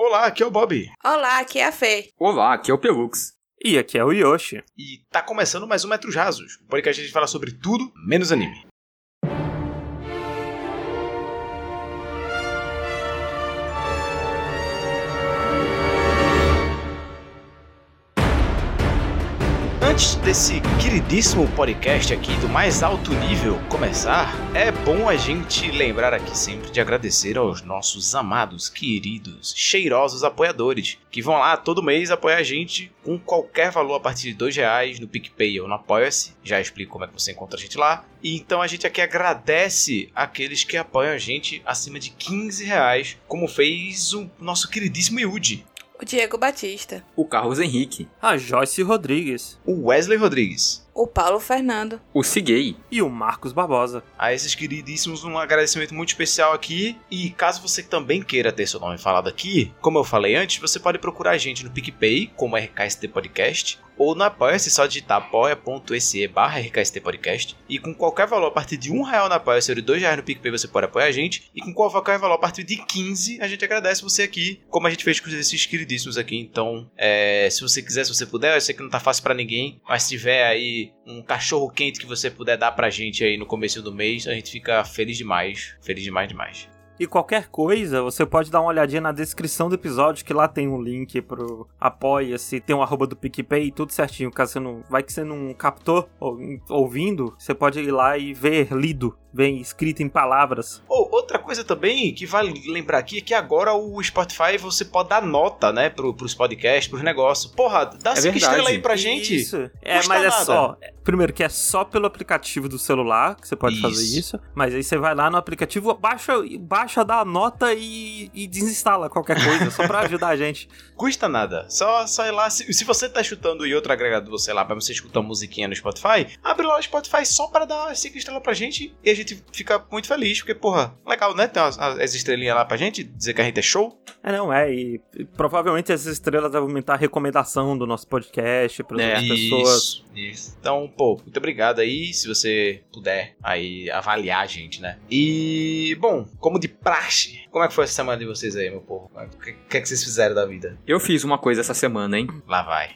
Olá, aqui é o Bob. Olá, aqui é a Fê. Olá, aqui é o Pelux. E aqui é o Yoshi. E tá começando mais um Metros Rasos, o podcast que a gente fala sobre tudo, menos anime. Antes desse queridíssimo podcast aqui do mais alto nível começar, é bom a gente lembrar aqui sempre de agradecer aos nossos amados, queridos, cheirosos apoiadores, que vão lá todo mês apoiar a gente com qualquer valor a partir de R$2 no PicPay ou no Apoia-se. Já explico como é que você encontra a gente lá. E então a gente aqui agradece aqueles que apoiam a gente acima de R$15, como fez o nosso queridíssimo Yudi. O Diego Batista. O Carlos Henrique. A Joyce Rodrigues. O Wesley Rodrigues. O Paulo Fernando. O Ciguei. E o Marcos Barbosa. A esses queridíssimos, um agradecimento muito especial aqui. E caso você também queira ter seu nome falado aqui, como eu falei antes, você pode procurar a gente no PicPay, como RKST Podcast, ou no Apoia-se, só digitar apoia.se/RKST Podcast. E com qualquer valor a partir de R$1 no Apoia-se ou de R$2 no PicPay, você pode apoiar a gente. E com qualquer valor a partir de 15, a gente agradece você aqui, como a gente fez com esses queridíssimos aqui. Então, se você quiser, se você puder, eu sei que não tá fácil pra ninguém, mas se tiver aí um cachorro quente que você puder dar pra gente aí no começo do mês, a gente fica feliz demais. Feliz demais. E qualquer coisa, você pode dar uma olhadinha na descrição do episódio, que lá tem um link pro Apoia-se, tem um @ do PicPay, tudo certinho. Caso você não... Vai que você não captou ouvindo, você pode ir lá e ver lido, ver escrito em palavras. Outra coisa também que vale lembrar aqui é que agora o Spotify você pode dar nota, né, pros podcasts, pros negócios. Porra, dá 5 estrelas aí pra gente. Isso. Custa Mas é nada. só... Primeiro que é só pelo aplicativo do celular que você pode fazer isso. Mas aí você vai lá no aplicativo, baixa, dá a nota e desinstala qualquer coisa, só pra ajudar a gente. Custa nada. Só ir lá. Se você tá chutando em outro agregador, sei lá, pra você escutar uma musiquinha no Spotify, abre lá o Spotify só pra dar 5 estrelas pra gente e a gente fica muito feliz, porque, porra, legal, né? Tem as estrelinhas lá pra gente, dizer que a gente é show. E provavelmente essas estrelas vão aumentar a recomendação do nosso podcast para outras pessoas. Isso. Então, pô, muito obrigado aí, se você puder aí avaliar a gente, né? E, bom, como de praxe, como é que foi essa semana de vocês aí, meu povo? O que é que vocês fizeram da vida? Eu fiz uma coisa essa semana, hein? Lá vai.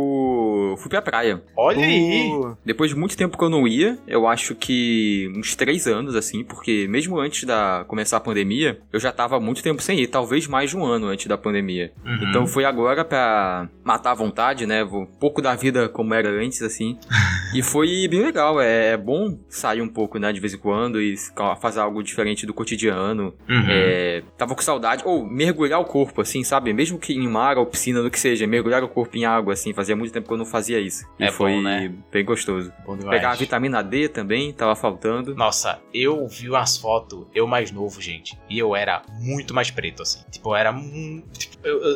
Eu fui pra praia. Olha aí! Depois de muito tempo que eu não ia, eu acho que uns 3 anos, assim, porque mesmo antes da começar a pandemia, eu já tava há muito tempo sem ir, talvez mais de um ano antes da pandemia. Uhum. Então fui agora pra matar a vontade, né? Um pouco da vida como era antes, assim. E foi bem legal, é bom sair um pouco, né, de vez em quando e fazer algo diferente do cotidiano. Uhum. Tava com saudade, ou mergulhar o corpo, assim, sabe? Mesmo que em mar ou piscina, do que seja, mergulhar o corpo em água, assim, fazia muito tempo que eu não fazia isso. E foi bom, né? Bem gostoso. Bom demais. Pegar a vitamina D também, tava faltando. Nossa, eu vi umas fotos, eu mais novo, gente, e eu era muito mais preto, assim. Tipo, eu era muito...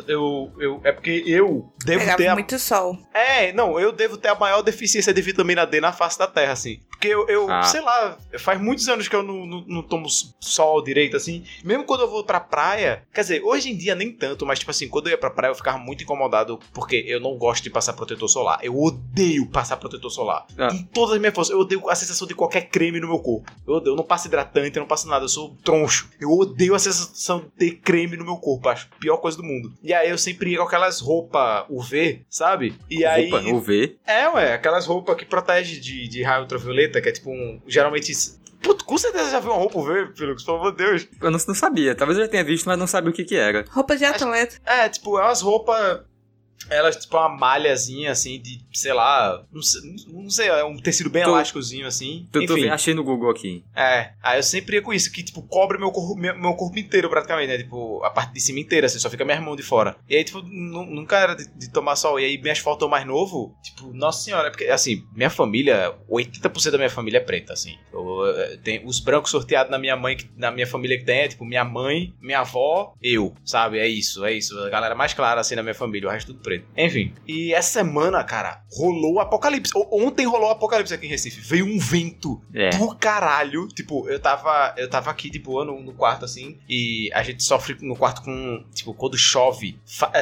É porque eu devo Pegava ter... muito sol. Eu devo ter a maior deficiência de vitamina D na face da Terra, assim. Porque eu sei lá, faz muitos anos que eu não tomo sol direito, assim. Mesmo quando eu vou pra praia, quer dizer, hoje em dia nem tanto, mas tipo assim, quando eu ia pra praia eu ficava muito incomodado porque eu não gosto de passar protetor solar. Eu odeio passar protetor solar. Com todas as minhas forças. Eu odeio a sensação de qualquer creme no meu corpo. Eu odeio, eu não passo hidratante, eu não passo nada, eu sou troncho. Eu odeio a sensação de ter creme no meu corpo, acho a pior coisa do mundo. E aí eu sempre ia com aquelas roupas UV, sabe? E aí... Roupa UV? Aquelas roupas que protegem de raio ultravioleta, que é tipo geralmente... Puto, com certeza já viu uma roupa UV, Felix, pelo amor de Deus. Eu não sabia, talvez eu já tenha visto, mas não sabia o que era. Roupa de atleta. É umas roupas... Elas, tipo, uma malhazinha, assim, de, sei lá... Não sei, é um tecido bem elásticozinho, assim. Enfim. Achei no Google aqui. Aí eu sempre ia com isso, que, tipo, cobre meu corpo inteiro, praticamente, né? Tipo, a parte de cima inteira, assim, só fica minhas mãos de fora. E aí, tipo, nunca era de tomar sol. E aí, minhas fotos mais novo, tipo, nossa senhora, porque, assim, minha família, 80% da minha família é preta, assim. Tem os brancos sorteados na minha família que tem, é, tipo, minha mãe, minha avó, eu, sabe? É isso. A galera mais clara, assim, na minha família, o resto tudo preto. Enfim, e essa semana, cara, rolou o apocalipse. Ontem rolou o apocalipse aqui em Recife. Veio um vento do caralho. Tipo, eu tava aqui de boa no quarto, assim, e a gente sofre no quarto com, tipo, quando chove,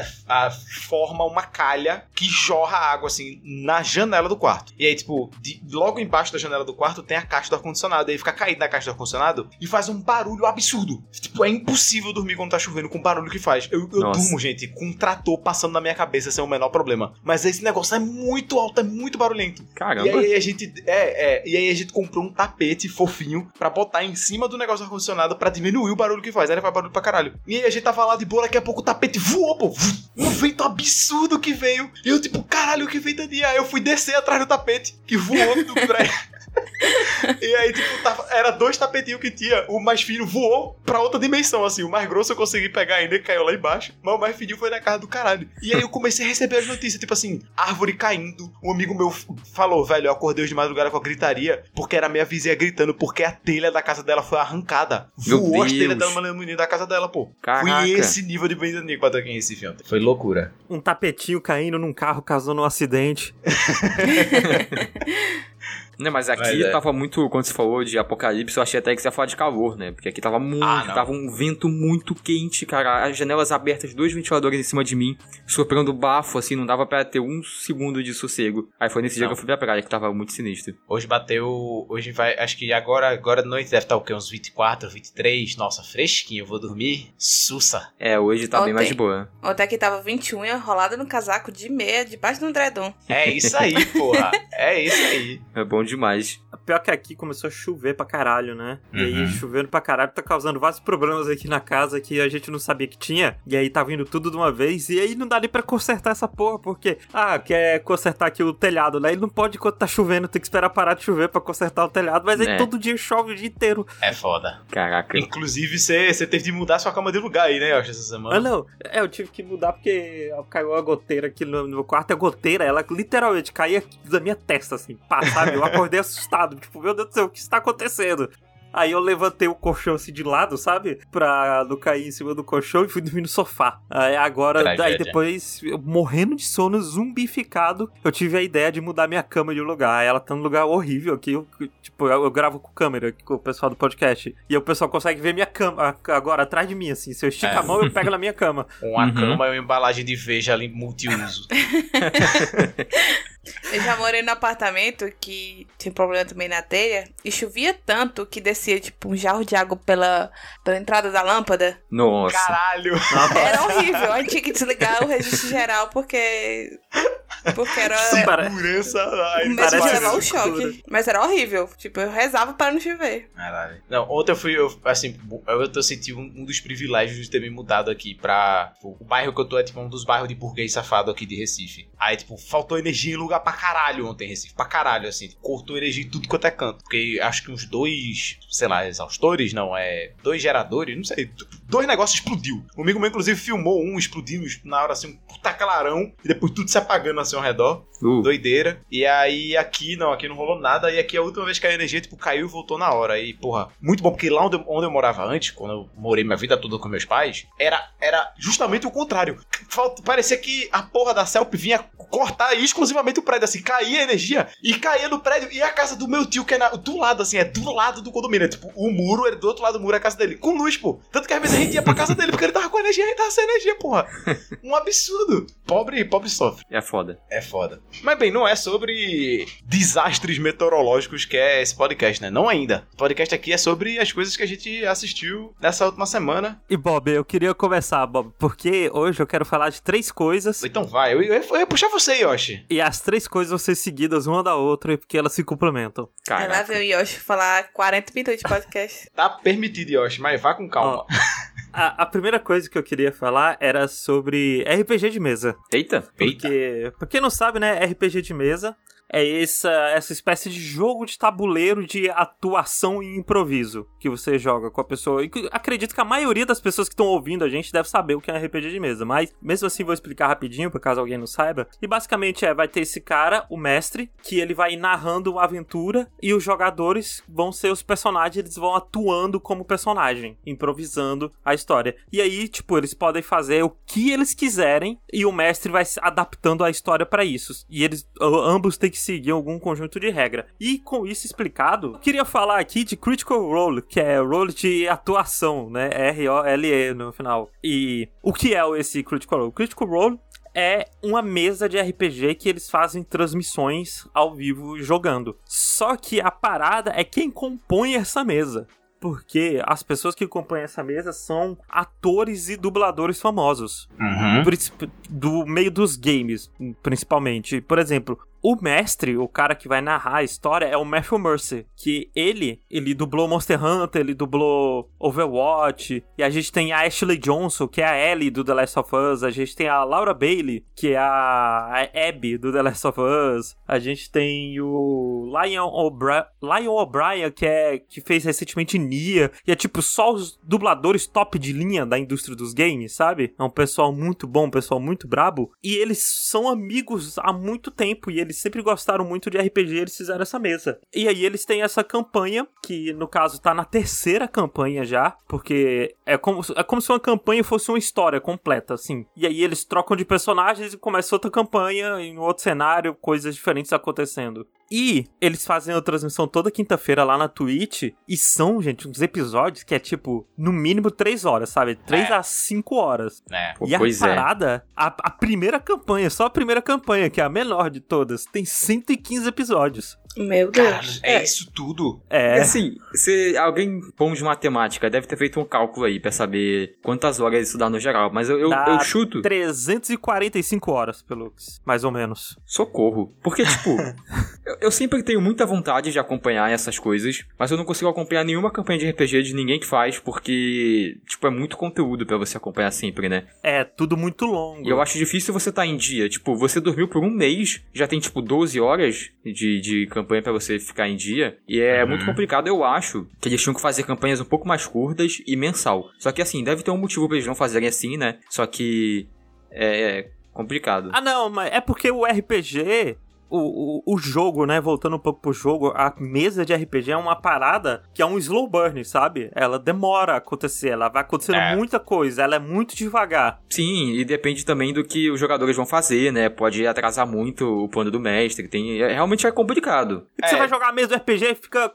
forma uma calha que jorra água, assim, na janela do quarto. E aí, tipo, logo embaixo da janela do quarto tem a caixa do ar-condicionado. ar-condicionado, aí fica caído na caixa do ar-condicionado e faz um barulho absurdo. Tipo, é impossível dormir quando tá chovendo com o barulho que faz. Eu durmo, gente, com um trator passando na minha cabeça sem o menor problema. Mas esse negócio é muito alto, é muito barulhento. Caramba. E aí a gente, e aí a gente comprou um tapete fofinho pra botar em cima do negócio do ar-condicionado pra diminuir o barulho que faz. Aí ele faz barulho pra caralho. E aí a gente tava lá de boa, daqui a pouco o tapete voou, pô. Um vento absurdo que veio. E eu tipo, caralho, que ventania. Aí eu fui descer atrás do tapete, que voou do prédio. E aí, tipo, era 2 tapetinhos que tinha. O mais fino voou pra outra dimensão, assim. O mais grosso eu consegui pegar ainda e caiu lá embaixo. Mas o mais fininho foi na casa do caralho. E aí eu comecei a receber as notícias, tipo assim, árvore caindo. Um amigo meu falou, velho, eu acordei hoje de madrugada com a gritaria, porque era a minha vizinha gritando, porque a telha da casa dela foi arrancada. Voou as telhas da menina da casa dela, pô. Caraca. Foi esse nível de ventania que bateu aqui em Recife ontem. Foi loucura. Um tapetinho caindo num carro causando um acidente. Não, mas aqui tava muito, quando você falou de apocalipse, eu achei até que você ia falar de calor, né? Porque aqui tava muito, tava um vento muito quente, cara. As janelas abertas, 2 ventiladores em cima de mim, soprando bafo, assim, não dava pra ter 1 segundo de sossego. Aí foi nesse dia que eu fui pra praia, que tava muito sinistro. Hoje bateu, hoje vai, acho que agora de noite deve estar o quê? Uns 24, 23, nossa, fresquinho, eu vou dormir sussa. É, hoje tá bem mais de boa. Ontem aqui tava 21, enrolado no casaco de meia, debaixo de um edredom. É isso aí, porra, é isso aí. É bom demais. Pior que aqui começou a chover pra caralho, né? E aí, chovendo pra caralho, tá causando vários problemas aqui na casa que a gente não sabia que tinha. E aí tá vindo tudo de uma vez. E aí não dá nem pra consertar essa porra, porque... quer consertar aqui o telhado, né? Ele não pode, enquanto tá chovendo, tem que esperar parar de chover pra consertar o telhado. Mas aí todo dia chove o dia inteiro. É foda. Caraca. Inclusive, você teve de mudar sua cama de lugar aí, né, eu acho, essa semana. Não. Eu tive que mudar porque caiu uma goteira aqui no meu quarto. A goteira, ela literalmente caía da minha testa, assim. Pá, sabe? Eu acordei assustado. Tipo, meu Deus do céu, o que está acontecendo? Aí eu levantei o colchão assim de lado, sabe? Pra não cair em cima do colchão e fui dormir no sofá. Aí agora, aí depois, eu, morrendo de sono, zumbificado, eu tive a ideia de mudar minha cama de lugar. Ela tá num lugar horrível aqui. Eu gravo com câmera aqui com o pessoal do podcast. E o pessoal consegue ver minha cama agora atrás de mim, assim. Se eu estico a mão, eu pego na minha cama. Uma cama e uma embalagem de Veja ali multiuso. Eu já morei num apartamento que tinha problema também na telha e chovia tanto que descia tipo um jarro de água pela entrada da lâmpada. Nossa. Caralho. Era horrível. A gente tinha que desligar o registro geral porque era... Segurança. Mesmo de levar o choque. Mas era horrível. Tipo, eu rezava para não chover. Caralho. Não, ontem eu senti um dos privilégios de ter me mudado aqui pra... O bairro que eu tô é tipo um dos bairros de burguês safado aqui de Recife. Aí, tipo, faltou energia em lugar pra caralho ontem em Recife. Pra caralho, assim. Cortou energia em tudo quanto é canto. Porque acho que uns 2, sei lá, exaustores, não, 2 geradores, não sei. 2 negócios explodiu. O amigo meu, inclusive, filmou um explodindo na hora, assim, um puta clarão. E depois tudo se apagando, assim, ao redor. Doideira. E aí, aqui não rolou nada. E aqui, a última vez que caiu energia, tipo, caiu e voltou na hora. E, porra, muito bom. Porque lá onde eu morava antes, quando eu morei minha vida toda com meus pais, era justamente o contrário. Parecia que a porra da CELP vinha cortar exclusivamente o prédio, assim, caía a energia e caía no prédio. E a casa do meu tio, que é do lado, assim, é do lado do condomínio. É, tipo, o muro, do outro lado do muro é a casa dele. Com luz, pô. Tanto que às vezes a gente ia pra casa dele, porque ele tava com energia e a gente tava sem energia, porra. Um absurdo. Pobre sofre. É foda. É foda. Mas bem, não é sobre desastres meteorológicos que é esse podcast, né? Não ainda. O podcast aqui é sobre as coisas que a gente assistiu nessa última semana. E Bob, eu queria começar, Bob, porque hoje eu quero falar de 3 coisas. Então vai, eu ia puxar você, Yoshi. E as 3 coisas vão ser seguidas uma da outra, porque elas se complementam. Lá veio o Yoshi falar 40 minutos de podcast. Tá permitido, Yoshi, mas vá com calma. A primeira coisa que eu queria falar era sobre RPG de mesa. Eita. Porque, pra quem não sabe, né, RPG de mesa é essa espécie de jogo de tabuleiro de atuação e improviso que você joga com a pessoa. E acredito que a maioria das pessoas que estão ouvindo a gente deve saber o que é RPG de mesa, mas mesmo assim vou explicar rapidinho, por caso alguém não saiba. E basicamente vai ter esse cara, o mestre, que ele vai narrando uma aventura e os jogadores vão ser os personagens, eles vão atuando como personagem, improvisando a história. E aí, tipo, eles podem fazer o que eles quiserem e o mestre vai se adaptando a história pra isso. E eles ambos têm que seguir algum conjunto de regra. E com isso explicado, queria falar aqui de Critical Role, que é role de atuação, né? R-O-L-E no final. E o que é esse Critical Role? Critical Role é uma mesa de RPG que eles fazem transmissões ao vivo jogando. Só que a parada é quem compõe essa mesa. Porque as pessoas que compõem essa mesa são atores e dubladores famosos. Do meio dos games, principalmente. Por exemplo, o mestre, o cara que vai narrar a história, é o Matthew Mercer. Que ele dublou Monster Hunter, ele dublou Overwatch. E a gente tem a Ashley Johnson, que é a Ellie do The Last of Us. A gente tem a Laura Bailey, que é a Abby do The Last of Us. A gente tem o Lion O'Brien, que fez recentemente Nia. E é tipo só os dubladores top de linha da indústria dos games, sabe? É um pessoal muito bom, um pessoal muito brabo. E eles são amigos há muito tempo. E eles sempre gostaram muito de RPG, eles fizeram essa mesa. E aí eles têm essa campanha, que no caso tá na terceira campanha já, porque é como se uma campanha fosse uma história completa, assim. E aí eles trocam de personagens e começa outra campanha, em outro cenário, coisas diferentes acontecendo. E eles fazem a transmissão toda quinta-feira lá na Twitch, e são, gente, uns episódios que é tipo, no mínimo 3 horas, sabe? 3 a 5 horas. E a parada, a primeira campanha, só a primeira campanha, que é a menor de todas, tem 115 episódidios. Meu Deus. Cara, é isso tudo? É. Assim, se alguém bom de matemática deve ter feito um cálculo aí pra saber quantas horas isso dá no geral, mas eu chuto 345 horas, Pelux, mais ou menos. Socorro. Porque, tipo, eu sempre tenho muita vontade de acompanhar essas coisas, mas eu não consigo acompanhar nenhuma campanha de RPG de ninguém que faz, porque, tipo, é muito conteúdo pra você acompanhar sempre, né? É, tudo muito longo. E eu acho difícil você tá em dia. Tipo, você dormiu por um mês, já tem, tipo, 12 horas de campanha pra você ficar em dia, e é muito complicado. Eu acho que eles tinham que fazer campanhas um pouco mais curtas e mensal. Só que assim, deve ter um motivo pra eles não fazerem assim, né? Só que é complicado. Ah, não, mas é porque o RPG... O jogo, né, voltando um pouco pro jogo, a mesa de RPG é uma parada que é um slow burn, sabe? Ela demora a acontecer, ela vai acontecendo muita coisa, ela é muito devagar. Sim, e depende também do que os jogadores vão fazer, né? Pode atrasar muito o plano do mestre, realmente é complicado. E que você vai jogar a mesa do RPG e fica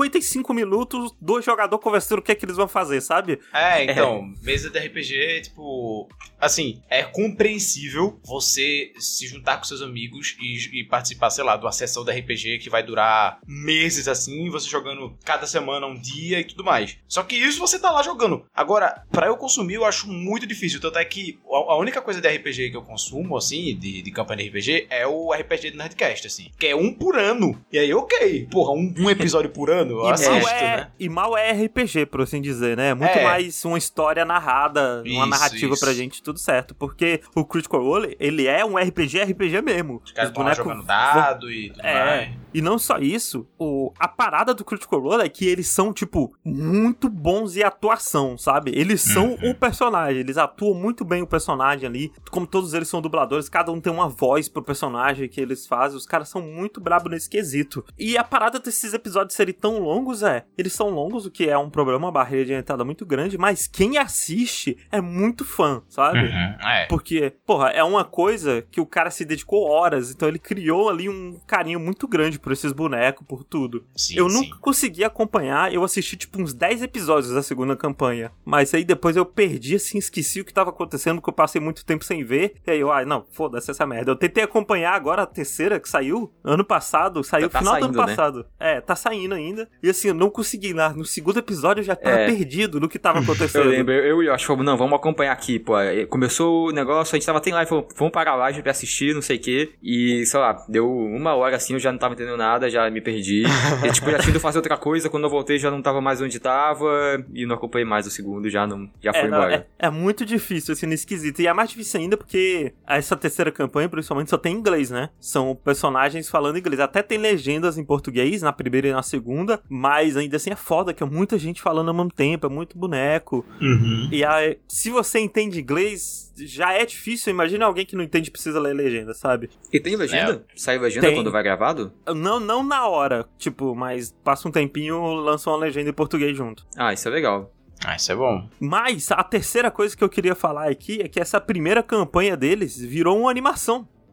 55 minutos, 2 jogadores conversando o que é que eles vão fazer, sabe? Então, mesa de RPG, tipo... Assim, é compreensível você se juntar com seus amigos e participar, sei lá, de uma sessão de RPG que vai durar meses, assim, você jogando cada semana um dia e tudo mais. Só que isso você tá lá jogando. Agora, pra eu consumir, eu acho muito difícil. Tanto é que a única coisa de RPG que eu consumo, assim, de campanha de RPG, é o RPG do Nerdcast, assim. Que é um por ano. E aí, ok. Porra, um episódio por ano, eu assisto, né? E mal é RPG, por assim dizer, né? Muito mais uma história narrada, uma narrativa pra gente, tudo certo. Porque o Critical Role, ele é um RPG mesmo. Os caras estão lá jogando dado e tudo mais. E não só isso, a parada do Critical Role é que eles são, tipo, muito bons em atuação, sabe? Eles são o personagem, eles atuam muito bem o personagem ali, como todos eles são dubladores, cada um tem uma voz pro personagem que eles fazem, os caras são muito brabos nesse quesito. E a parada desses episódios serem tão longos eles são longos, o que é um problema, uma barreira de entrada muito grande, mas quem assiste é muito fã, sabe? Porque, porra, é uma coisa que o cara se dedicou horas, então ele criou ali um carinho muito grande por esses bonecos, por tudo. Eu nunca consegui acompanhar, eu assisti tipo uns 10 episódios da segunda campanha, mas aí depois eu perdi, assim, esqueci o que tava acontecendo, porque eu passei muito tempo sem ver, e aí eu, não, foda-se essa merda. Eu tentei acompanhar agora a terceira que saiu, ano passado, saiu no final do ano passado. Né? Tá saindo ainda, e assim, eu não consegui lá, no segundo episódio eu já tava perdido no que tava acontecendo. Eu lembro, eu e o Yoshi falamos, não, vamos acompanhar aqui, pô, começou o negócio, a gente tava, tem live, vamos parar a live pra assistir, não sei o que, e sei lá, deu 1 hora assim, eu já não tava entendendo nada, já me perdi. E tipo, já tinha ido fazer outra coisa, quando eu voltei já não tava mais onde tava, e não acompanhei mais o segundo, já foi embora. É muito difícil, assim, nesse quesito. E é mais difícil ainda porque essa terceira campanha, principalmente, só tem inglês, né? São personagens falando inglês. Até tem legendas em português, na primeira e na segunda, mas ainda assim é foda, que é muita gente falando ao mesmo tempo, é muito boneco. E aí, se você entende inglês, já é difícil. Imagina alguém que não entende e precisa ler legenda, sabe? E tem legenda? Sai legenda quando vai gravado? Não na hora, tipo, mas passa um tempinho, lança uma legenda em português junto. Ah, isso é legal. Isso é bom. Mas a terceira coisa que eu queria falar aqui é que essa primeira campanha deles virou uma animação.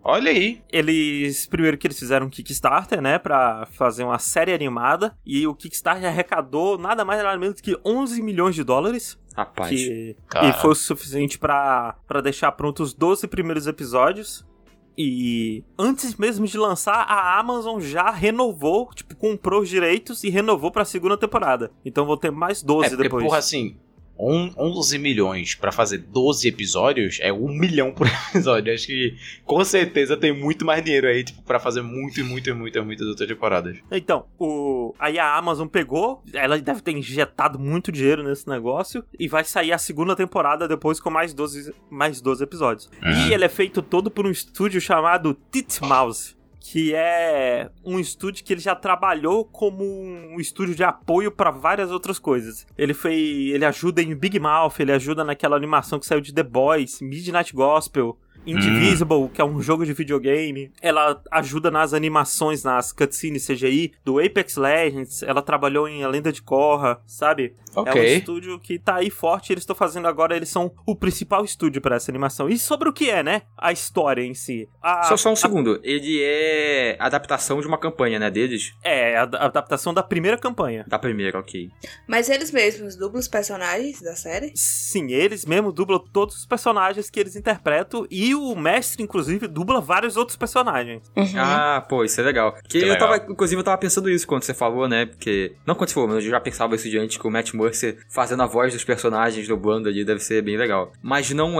Olha aí. Primeiro que eles fizeram um Kickstarter, né, pra fazer uma série animada, e o Kickstarter arrecadou nada mais nada menos que 11 milhões de dólares. Rapaz. E foi o suficiente pra deixar prontos os 12 primeiros episódios. E antes mesmo de lançar, a Amazon já renovou, tipo, comprou os direitos e renovou pra segunda temporada. Então vão ter mais 12 porque, depois. Porra, assim, 11 milhões pra fazer 12 episódios é 1 milhão por episódio. Acho que com certeza tem muito mais dinheiro aí, tipo, pra fazer muitas outras temporadas. Então, aí a Amazon pegou, ela deve ter injetado muito dinheiro nesse negócio, e vai sair a segunda temporada depois com mais 12 episódios. E ele é feito todo por um estúdio chamado Titmouse, que é um estúdio que ele já trabalhou como um estúdio de apoio para várias outras coisas. Ele ajuda em Big Mouth, ele ajuda naquela animação que saiu de The Boys, Midnight Gospel, Indivisible, que é um jogo de videogame. Ela ajuda nas animações, nas cutscenes CGI do Apex Legends. Ela trabalhou em A Lenda de Korra, sabe? Ok. É um estúdio que tá aí forte. Eles estão fazendo agora, eles são o principal estúdio para essa animação. E sobre o que é, né? A história em si. Só um segundo. Ele é adaptação de uma campanha, né, deles? É, a adaptação da primeira campanha. Da primeira, ok. Mas eles mesmos dublam os personagens da série? Sim, eles mesmos dublam todos os personagens que eles interpretam. E o mestre, inclusive, dubla vários outros personagens. Ah, pô, isso é legal. Inclusive, eu tava pensando isso quando você falou, né? Porque, não quando você falou, mas eu já pensava isso de antes, que o Matt Mercer fazendo a voz dos personagens dublando ali deve ser bem legal. Mas não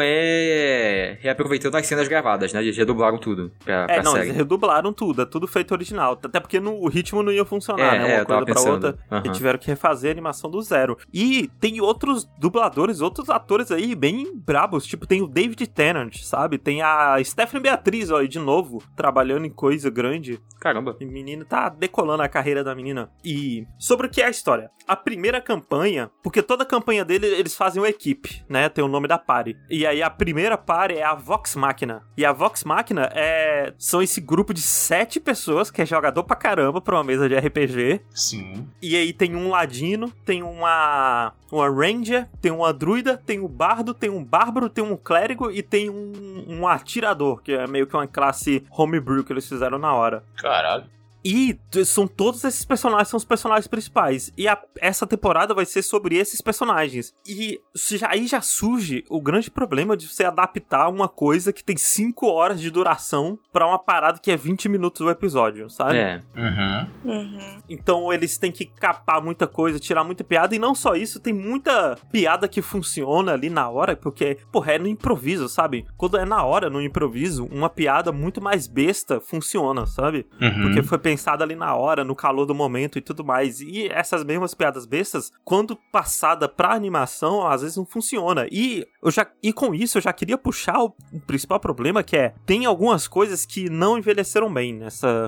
é reaproveitando as cenas gravadas, né? Eles redublaram tudo pra série. Eles redublaram tudo, é tudo feito original. Até porque o ritmo não ia funcionar, né? Uma coisa pra outra. E tiveram que refazer a animação do zero. E tem outros dubladores, outros atores aí bem brabos. Tipo, tem o David Tennant, sabe? Tem a Stephanie Beatriz, ó, de novo, trabalhando em coisa grande. Caramba. E o menino tá decolando a carreira da menina. E sobre o que é a história? A primeira campanha, porque toda campanha dele, eles fazem uma equipe, né? Tem o nome da party. E aí a primeira party é a Vox Machina. E a Vox Machina são esse grupo de 7 pessoas que é jogador pra caramba pra uma mesa de RPG. Sim. E aí tem um ladino, tem uma ranger, tem uma druida, tem um bardo, tem um bárbaro, tem um clérigo e tem um atirador, que é meio que uma classe homebrew que eles fizeram na hora. Caralho. E são todos esses personagens, são os personagens principais. E essa temporada vai ser sobre esses personagens. E aí já surge o grande problema de você adaptar uma coisa que tem 5 horas de duração pra uma parada que é 20 minutos do episódio, sabe? É. Então eles têm que capar muita coisa, tirar muita piada. E não só isso, tem muita piada que funciona ali na hora, porque, porra, é no improviso, sabe? Quando é na hora, no improviso, uma piada muito mais besta funciona, sabe? Porque foi pensada ali na hora, no calor do momento e tudo mais. E essas mesmas piadas bestas, quando passada pra animação, às vezes não funciona. E com isso eu já queria puxar o principal problema, que tem algumas coisas que não envelheceram bem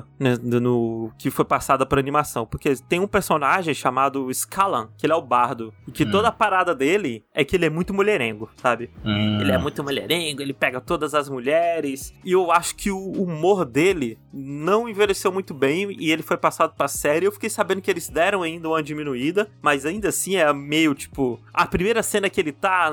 no que foi passada pra animação. Porque tem um personagem chamado Scalan, que ele é o bardo, e que toda a parada dele é que ele é muito mulherengo, sabe? Ele é muito mulherengo, ele pega todas as mulheres, e eu acho que o humor dele não envelheceu muito bem, e ele foi passado pra série. Eu fiquei sabendo que eles deram ainda uma diminuída, mas ainda assim é meio tipo, a primeira cena que ele tá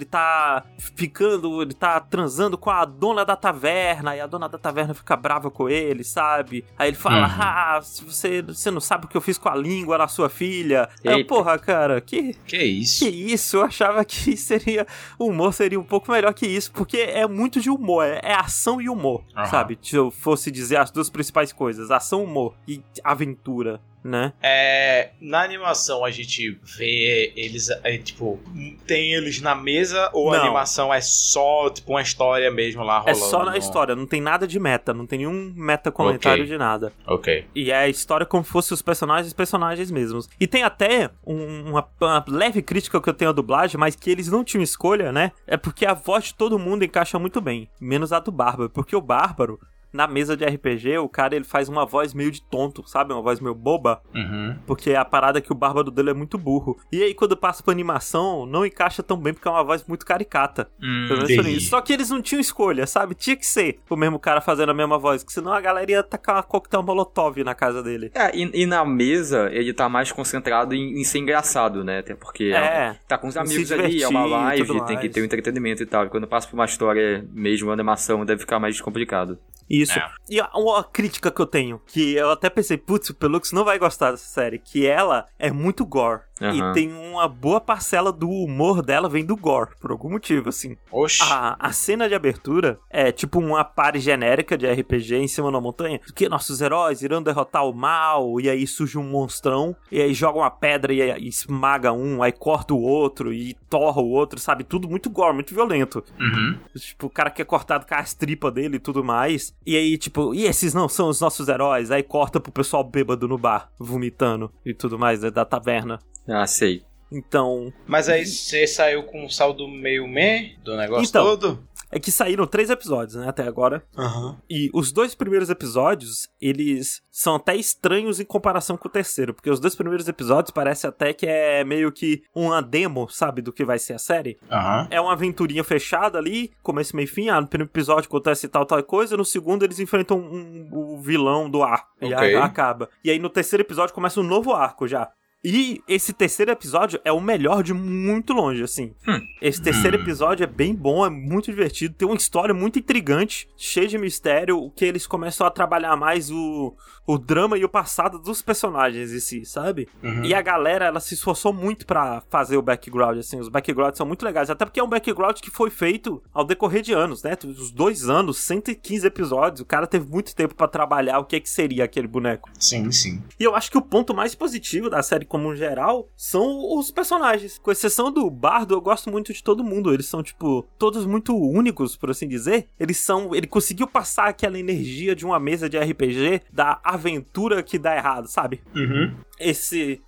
ele tá transando com a dona da taverna, e a dona da taverna fica brava com ele, sabe? Aí ele fala, você não sabe o que eu fiz com a língua na sua filha. Aí, porra, cara, que isso? Que isso? Eu achava que o humor seria um pouco melhor que isso, porque é muito de humor, é ação e humor, sabe? Se eu fosse dizer as duas principais coisas, ação, humor e aventura, né? Na animação a gente vê eles, tipo, tem eles na mesa, ou a animação é só, tipo, uma história mesmo lá rolando? É só na história, não tem nada de meta, não tem nenhum meta comentário de nada. Ok. E é a história como se fossem os personagens mesmos. E tem até uma leve crítica que eu tenho à dublagem, mas que eles não tinham escolha, né? É porque a voz de todo mundo encaixa muito bem, menos a do Bárbaro, porque o Bárbaro, na mesa de RPG, o cara, ele faz uma voz meio de tonto, sabe? Uma voz meio boba. Porque a parada é que o bárbaro dele é muito burro. E aí, quando passa pra animação, não encaixa tão bem, porque é uma voz muito caricata. Só que eles não tinham escolha, sabe? Tinha que ser o mesmo cara fazendo a mesma voz, que senão a galera ia tacar uma coquetel molotov na casa dele. E na mesa, ele tá mais concentrado em ser engraçado, né? Até porque tá com os amigos ali, é uma live, tem que ter um entretenimento e tal. E quando passa pra uma história mesmo, uma animação, deve ficar mais complicado. Isso. É. E uma crítica que eu tenho, que eu até pensei, putz, o Pelux não vai gostar dessa série, que ela é muito gore. Aham. E tem uma boa parcela do humor dela vem do gore, por algum motivo, assim. Oxi. A cena de abertura é tipo uma party genérica de RPG em cima da montanha, que nossos heróis irão derrotar o mal, e aí surge um monstrão, e aí joga uma pedra e aí esmaga um, aí corta o outro, e torra o outro, sabe? Tudo muito gore, muito violento. Uhum. Tipo, o cara que é cortado com as tripas dele e tudo mais. E aí, tipo, e esses não são os nossos heróis? Aí corta pro pessoal bêbado no bar, vomitando e tudo mais, da taverna. Ah, sei. Então, Mas aí você saiu com um saldo meio meh do negócio Então. todo? é que saíram 3 episódios, né, até agora. Aham. E os 2 primeiros episódios, eles são até estranhos em comparação com o terceiro, porque os 2 primeiros episódios parece até que é meio que uma demo, sabe, do que vai ser a série. Aham. É uma aventurinha fechada ali, começo, meio e fim. No primeiro episódio acontece tal coisa, no segundo eles enfrentam o vilão do arco, e Ok. acaba. E aí no terceiro episódio começa um novo arco já. E esse terceiro episódio é o melhor de muito longe, assim. Esse terceiro episódio é bem bom, é muito divertido, tem uma história muito intrigante, cheia de mistério, o que eles começam a trabalhar mais o drama e o passado dos personagens em si, sabe? Uhum. E a galera, ela se esforçou muito pra fazer o background, assim, os backgrounds são muito legais, até porque é um background que foi feito ao decorrer de anos, né? Os 2 anos, 115 episódios, o cara teve muito tempo pra trabalhar o que seria aquele boneco. Sim, sim. E eu acho que o ponto mais positivo da série como um geral são os personagens. Com exceção do Bardo, eu gosto muito de todo mundo. Eles são, tipo, todos muito únicos, por assim dizer. Ele conseguiu passar aquela energia de uma mesa de RPG, da aventura que dá errado, sabe? Uhum. Esse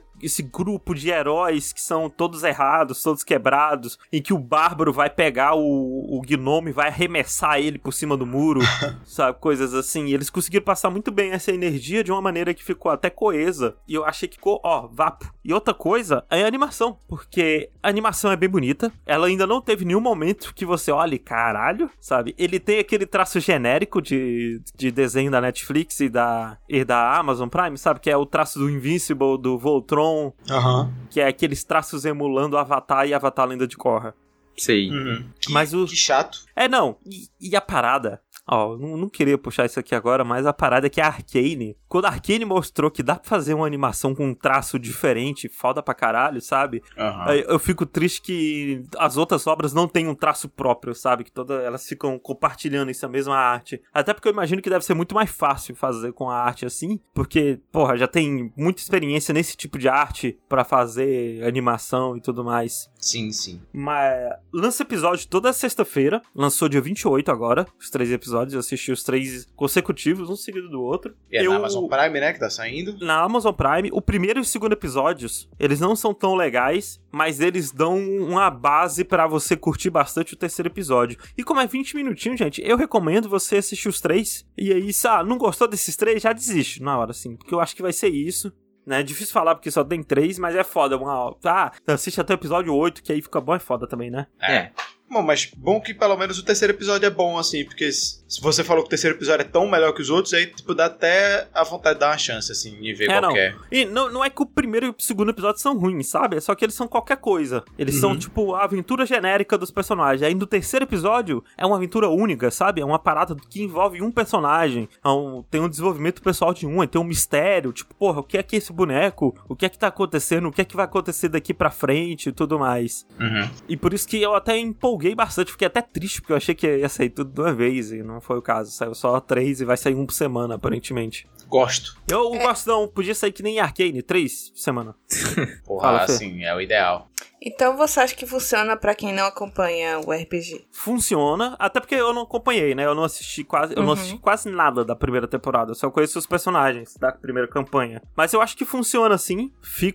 grupo de heróis que são todos errados, todos quebrados, em que o bárbaro vai pegar o gnome e vai arremessar ele por cima do muro, sabe? Coisas assim. E eles conseguiram passar muito bem essa energia de uma maneira que ficou até coesa. E eu achei que ficou, vapo. E outra coisa é a animação, porque a animação é bem bonita. Ela ainda não teve nenhum momento que você olhe, caralho, sabe? Ele tem aquele traço genérico de desenho da Netflix e da Amazon Prime, sabe? Que é o traço do Invincible, do Voltron, Aham. que é aqueles traços emulando Avatar e Avatar Lenda de Korra. Sei. Uhum. Mas Que chato. não. E a parada... não queria puxar isso aqui agora, mas a parada é que a Arcane, quando a Arcane mostrou que dá pra fazer uma animação com um traço diferente, foda pra caralho, sabe? Aham. Eu fico triste que as outras obras não têm um traço próprio, sabe? Que todas elas ficam compartilhando essa mesma arte. Até porque eu imagino que deve ser muito mais fácil fazer com a arte assim, porque, porra, já tem muita experiência nesse tipo de arte pra fazer animação e tudo mais. Sim, sim. Mas lança episódio toda sexta-feira, lançou dia 28 agora, os 3 episódios, eu assisti os 3 consecutivos, um seguido do outro. E é na Amazon Prime, né, que tá saindo? Na Amazon Prime, o primeiro e o segundo episódios, eles não são tão legais, mas eles dão uma base pra você curtir bastante o terceiro episódio. E como é 20 minutinhos, gente, eu recomendo você assistir os 3, e aí, se não gostou desses 3, já desiste na hora, assim, porque eu acho que vai ser isso. Né? Difícil falar porque só tem 3, mas é foda. Assiste até o episódio 8, que aí fica bom, é foda também, né? É. Bom, mas bom que pelo menos o terceiro episódio é bom, assim, porque se você falou que o terceiro episódio é tão melhor que os outros, aí, tipo, dá até a vontade de dar uma chance, assim, e ver qual não. que é. E não é que o primeiro e o segundo episódio são ruins, sabe? É só que eles são qualquer coisa. Eles são, tipo, a aventura genérica dos personagens. Aí no terceiro episódio é uma aventura única, sabe? É uma parada que envolve um personagem. Tem um desenvolvimento pessoal de um, aí tem um mistério. Tipo, porra, o que é esse boneco? O que é que tá acontecendo? O que é que vai acontecer daqui pra frente e tudo mais. Uhum. E por isso que eu até empolguei bastante. Fiquei até triste, porque eu achei que ia sair tudo de uma vez. E não foi o caso. Saiu só 3 e vai sair 1 por semana, aparentemente. Gosto. Eu gosto não. Podia sair que nem Arcane, 3 por semana. Porra, Fala, Fê. assim, é o ideal. Então você acha que funciona pra quem não acompanha o RPG? Funciona, até porque eu não acompanhei, né? Eu não assisti quase nada da primeira temporada. Eu só conheço os personagens da primeira campanha. Mas eu acho que funciona assim.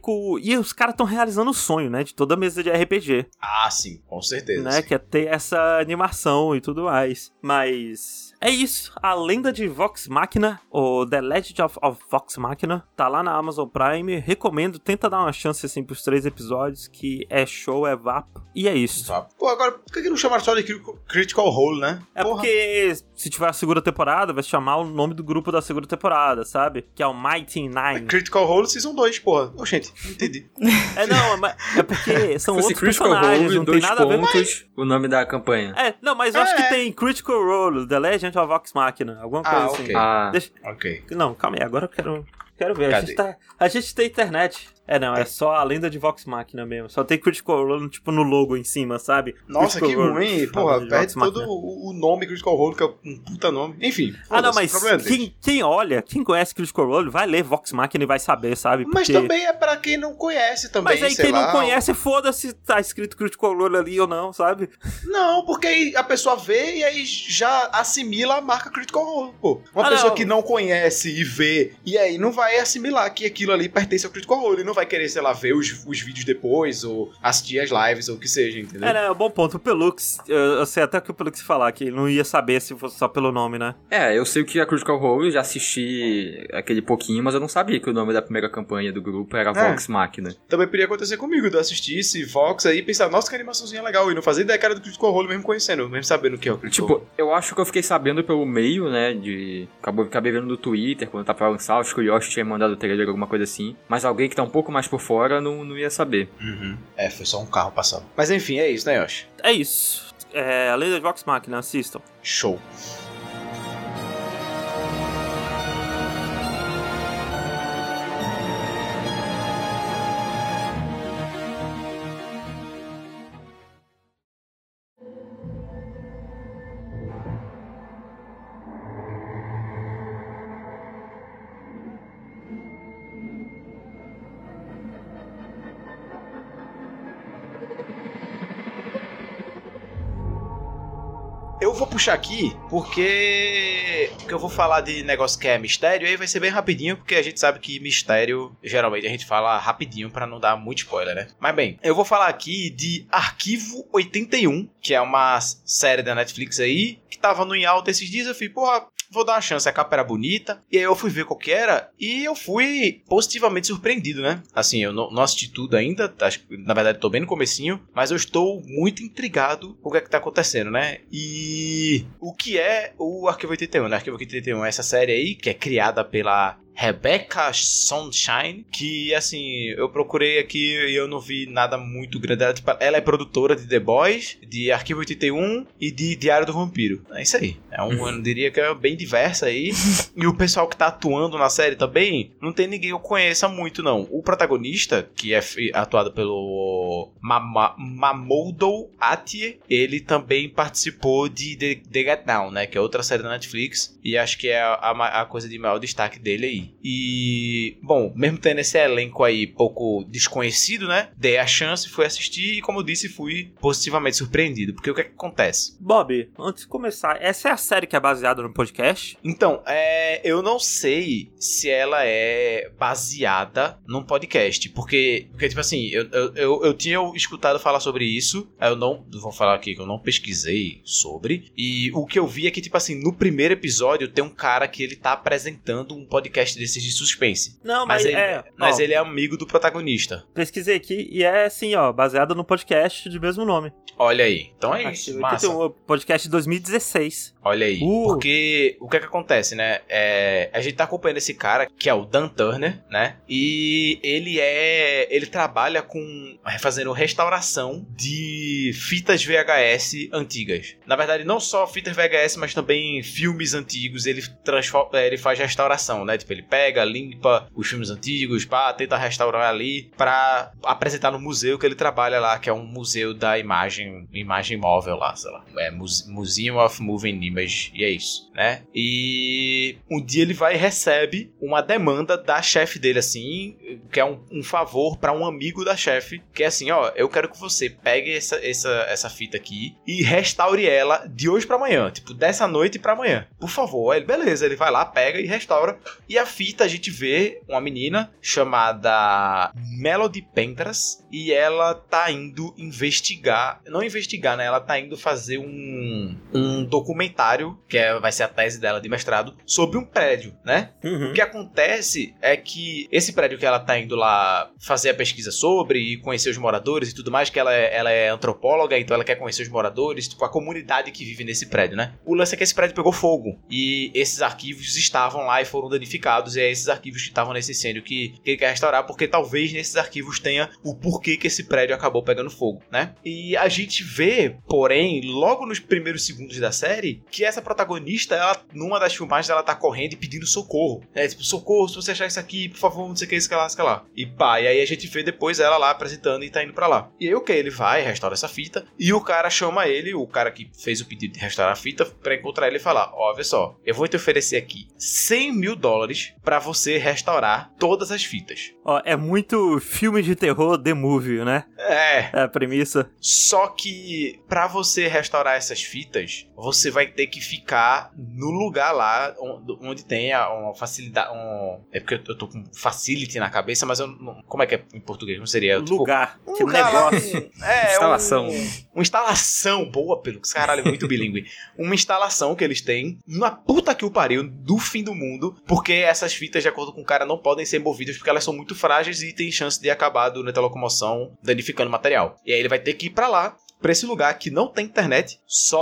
E os caras estão realizando o sonho, né? De toda mesa de RPG. Ah, sim, com certeza. Né? Sim. Que é ter essa animação e tudo mais. Mas é isso. A Lenda de Vox Machina, ou The Legend of Vox Machina, tá lá na Amazon Prime. Recomendo, tenta dar uma chance assim pros 3 episódios, que é show, é vapo. E é isso. Pô, agora, por que não chamaram só de Critical Role, né? É porque se tiver a segunda temporada, vai chamar o nome do grupo da segunda temporada, sabe? Que é o Mighty Nine. Critical Role Season 2, porra. Oxente, não entendi. É porque são outros Critical personagens, Role, não tem nada a ver com... o nome da campanha. Mas eu acho que tem Critical Role, The Legend of Vox Machina, alguma coisa assim. Ok. Não, calma aí, agora eu quero ver. Cadê? A gente tem internet. É só a lenda de Vox Machina mesmo. Só tem Critical Role, tipo, no logo em cima, sabe? Nossa, Critical que Role, ruim. Porra, perde todo o nome Critical Role, que é um puta nome. Enfim. Não, mas quem conhece Critical Role vai ler Vox Machina e vai saber, sabe? Porque... Mas também é pra quem não conhece também, Mas aí quem não conhece, foda-se tá escrito Critical Role ali ou não, sabe? Não, porque aí a pessoa vê e aí já assimila a marca Critical Role, pô. Uma pessoa que não conhece e vê, e aí não vai assimilar que aquilo ali pertence ao Critical Role. Ele não vai querer, sei lá, ver os vídeos depois, ou assistir as lives, ou o que seja, entendeu? É um bom ponto. O Pelux, eu sei até o que o Pelux falar, que ele não ia saber se fosse só pelo nome, né? Eu sei o que é Critical Role, já assisti aquele pouquinho, mas eu não sabia que o nome da primeira campanha do grupo era Vox Machina. Também podia acontecer comigo, de eu assistir esse Vox aí e pensar, nossa, que animaçãozinha legal, e não fazer ideia que era do Critical Role mesmo conhecendo, mesmo sabendo o que é o Critical Role. Eu acho que eu fiquei sabendo pelo meio, né, acabei vendo no Twitter, quando tava pra lançar, acho que o Yoshi tinha mandado o trailer, alguma coisa assim, mas alguém que tá um pouco mais por fora não ia saber. Foi só um carro passando. Mas enfim, é isso, né, Yoshi? É isso. A lenda de Vox Machina, assistam. Show. Eu vou puxar aqui porque eu vou falar de negócio que é mistério, e aí vai ser bem rapidinho, porque a gente sabe que mistério, geralmente a gente fala rapidinho pra não dar muito spoiler, né? Mas bem, eu vou falar aqui de Arquivo 81, que é uma série da Netflix aí, que tava no em alta esses dias. Eu fui, porra, vou dar uma chance, a capa era bonita, e aí eu fui ver qual que era, e eu fui positivamente surpreendido, né? Assim, eu não assisti tudo ainda, acho que, na verdade, tô bem no comecinho, mas eu estou muito intrigado com o que é que tá acontecendo, né? E o que é o Arquivo 81, né? Arquivo 81 é essa série aí, que é criada pela Rebecca Sunshine, que, assim, eu procurei aqui e eu não vi nada muito grande. Ela é produtora de The Boys, de Arquivo 81 e de Diário do Vampiro. É isso aí. Eu diria que é bem diversa aí. E o pessoal que tá atuando na série também, não tem ninguém que eu conheça muito, não. O protagonista, que é atuado pelo Mamoudou Atie, ele também participou de The Get Down, né? Que é outra série da Netflix. E acho que é a coisa de maior destaque dele aí. E, bom, mesmo tendo esse elenco aí pouco desconhecido, né? Dei a chance, fui assistir e, como eu disse, fui positivamente surpreendido. Porque o que é que acontece? Bob, antes de começar, essa é a série que é baseada no podcast? Então, eu não sei se ela é baseada num podcast. Porque tipo assim, eu tinha escutado falar sobre isso. Eu não vou falar aqui que eu não pesquisei sobre. E o que eu vi é que, tipo assim, no primeiro episódio tem um cara que ele tá apresentando um podcast desses de suspense. Não, mas ele é amigo do protagonista. Pesquisei aqui e é assim, ó, baseado no podcast de mesmo nome. Olha aí. Então é isso, massa. Tem um podcast de 2016. Olha aí. Porque o que é que acontece, né? A gente tá acompanhando esse cara, que é o Dan Turner, né? E ele trabalha fazendo restauração de fitas VHS antigas. Na verdade, não só fitas VHS, mas também filmes antigos. Ele faz restauração, né? Tipo, ele pega, limpa os filmes antigos, tenta restaurar ali pra apresentar no museu que ele trabalha lá, que é um museu da imagem móvel lá, sei lá. Museum of Moving Image, e é isso, né? E um dia ele vai e recebe uma demanda da chefe dele, assim, que é um favor pra um amigo da chefe, que é assim, ó, eu quero que você pegue essa fita aqui e restaure ela de hoje pra amanhã, tipo, dessa noite pra amanhã, por favor. Aí ele, beleza, ele vai lá, pega e restaura, e fita a gente vê uma menina chamada Melody Pentras e ela tá indo investigar, não investigar, né? Ela tá indo fazer um documentário, que vai ser a tese dela de mestrado, sobre um prédio, né? O que acontece é que esse prédio que ela tá indo lá fazer a pesquisa sobre e conhecer os moradores e tudo mais, que ela é antropóloga, então ela quer conhecer os moradores, tipo, a comunidade que vive nesse prédio, né? O lance é que esse prédio pegou fogo e esses arquivos estavam lá e foram danificados, e é esses arquivos que estavam nesse incêndio que ele quer restaurar, porque talvez nesses arquivos tenha o porquê que esse prédio acabou pegando fogo, né? E a gente vê, porém, logo nos primeiros segundos da série, que essa protagonista, ela, numa das filmagens, ela tá correndo e pedindo socorro. É tipo, socorro, se você achar isso aqui, por favor, não sei o que, isso que lá. E pá, e aí a gente vê depois ela lá apresentando e tá indo pra lá. E aí o que? Ele vai, restaura essa fita, e o cara chama ele, o cara que fez o pedido de restaurar a fita, pra encontrar ele e falar, ó, vê só, eu vou te oferecer aqui $100 mil pra você restaurar todas as fitas. Ó, é muito filme de terror The Movie, né? É a premissa. Só que pra você restaurar essas fitas, você vai ter que ficar no lugar lá onde tem uma facilidade. É porque eu tô com facility na cabeça, mas eu não. Como é que é em português? Não seria? Lugar. Tipo, que negócio. Instalação. Uma instalação. Boa, Pelux. Caralho, é muito bilíngue. Uma instalação que eles têm na puta que o pariu, do fim do mundo, porque essas fitas, de acordo com o cara, não podem ser movidas porque elas são muito frágeis e tem chance de acabar durante a locomoção danificando o material. E aí ele vai ter que ir pra lá, pra esse lugar que não tem internet, só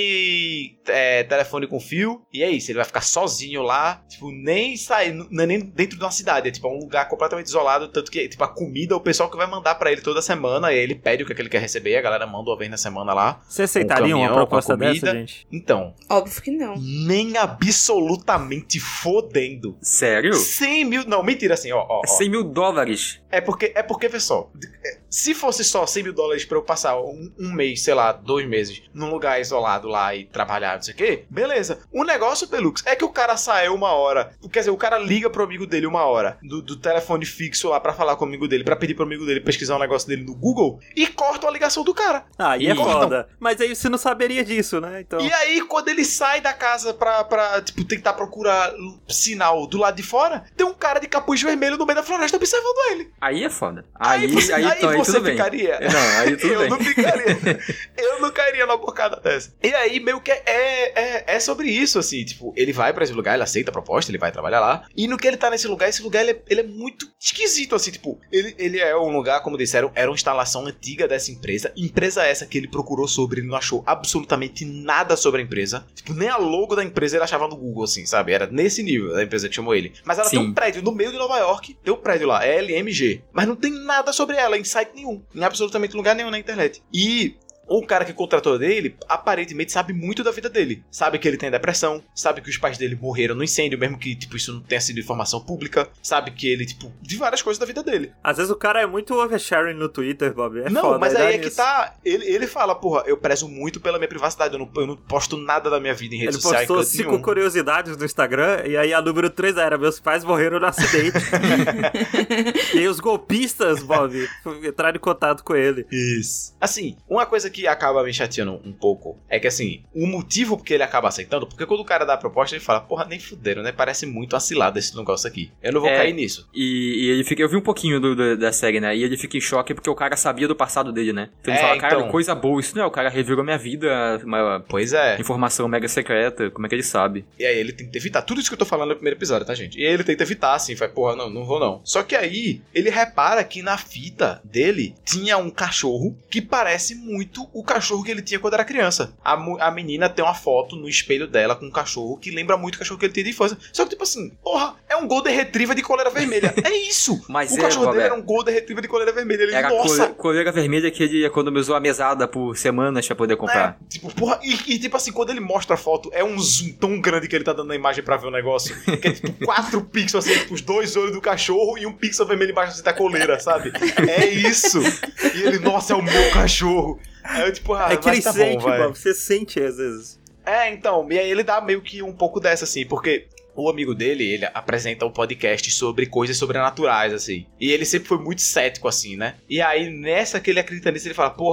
tem telefone com fio, e é isso, ele vai ficar sozinho lá, tipo, nem sair, nem dentro de uma cidade, é tipo um lugar completamente isolado, tanto que, tipo, a comida, o pessoal que vai mandar pra ele toda semana, e ele pede o que ele quer receber, a galera manda uma vez na semana lá. Você aceitaria uma proposta dessa, gente? Então. Óbvio que não. Nem absolutamente fodendo. Sério? 100 mil, não, mentira, assim, ó. $100 mil. É porque, pessoal, se fosse só $100 mil pra eu passar um mês, sei lá, 2 meses, num lugar isolado lá e trabalhar, não sei o quê, beleza. O negócio, Pelux, é que o cara sai 1 hora, quer dizer, o cara liga pro amigo dele 1 hora, do telefone fixo lá pra falar com o amigo dele, pra pedir pro amigo dele pesquisar um negócio dele no Google, e corta a ligação do cara. Ah, e é foda. Mas aí você não saberia disso, né? Então... E aí, quando ele sai da casa pra tipo, tentar procurar sinal do lado de fora, tem um cara de capuz vermelho no meio da floresta observando ele. Aí é foda. Aí você tudo ficaria? Bem. Não, aí tudo bem. Eu não ficaria. Eu não cairia na bocada dessa. E aí, meio que é sobre isso, assim. Tipo, ele vai pra esse lugar, ele aceita a proposta, ele vai trabalhar lá. E no que ele tá nesse lugar, esse lugar ele é muito esquisito, assim. Tipo, ele é um lugar, como disseram, era uma instalação antiga dessa empresa. Empresa essa que ele procurou sobre, ele não achou absolutamente nada sobre a empresa. Tipo, nem a logo da empresa ele achava no Google, assim, sabe? Era nesse nível da empresa que chamou ele. Mas ela tem um prédio no meio de Nova York, tem um prédio lá, é LMG. Mas não tem nada sobre ela em site nenhum. Em absolutamente lugar nenhum na internet. E o cara que contratou dele, aparentemente sabe muito da vida dele. Sabe que ele tem depressão, sabe que os pais dele morreram no incêndio, mesmo que, tipo, isso não tenha sido informação pública. Sabe que ele, tipo, de várias coisas da vida dele. Às vezes o cara é muito oversharing no Twitter, Bob. Não, foda, mas aí é que tá... Ele fala, porra, eu prezo muito pela minha privacidade, eu não posto nada da minha vida em rede social. Ele postou 5 curiosidades no Instagram, e aí a número 3 era, meus pais morreram no acidente. E aí os golpistas, Bob, entraram em contato com ele. Isso. Assim, uma coisa que acaba me chateando um pouco é que, assim, o motivo porque ele acaba aceitando, porque quando o cara dá a proposta, ele fala, porra, nem fuderam, né? Parece muito uma cilada esse negócio aqui. Eu não vou cair nisso. E ele fica... Eu vi um pouquinho da série, né? E ele fica em choque porque o cara sabia do passado dele, né? Então ele fala, cara, coisa boa. Isso não é, o cara revirou minha vida. Pois é. Informação mega secreta. Como é que ele sabe? E aí ele tenta evitar. Tudo isso que eu tô falando no primeiro episódio, tá, gente? E aí ele tenta evitar, assim, vai, porra, não vou não. Só que aí, ele repara que na fita dele tinha um cachorro que parece muito o cachorro que ele tinha quando era criança. A menina tem uma foto no espelho dela com um cachorro que lembra muito o cachorro que ele tinha de infância. Só que, tipo assim, porra, é um Golden Retriever de coleira vermelha. É isso! Mas o cachorro dele era um Golden Retriever de coleira vermelha. Ele, era nossa! Coleira vermelha que ele economizou a mesada por semanas pra poder comprar. Tipo, porra, e tipo assim, quando ele mostra a foto, é um zoom tão grande que ele tá dando na imagem pra ver o negócio. Que é tipo 4 pixels, assim, tipo os 2 olhos do cachorro e um pixel vermelho embaixo assim da coleira, sabe? É isso! E ele, nossa, é o meu cachorro! Aí eu, tipo, é que ele tá sente, bom, vai. Você sente às vezes. Então, e aí ele dá meio que um pouco dessa, assim, porque o amigo dele, ele apresenta um podcast sobre coisas sobrenaturais, assim. E ele sempre foi muito cético, assim, né? E aí, nessa que ele acredita nisso, ele fala, porra,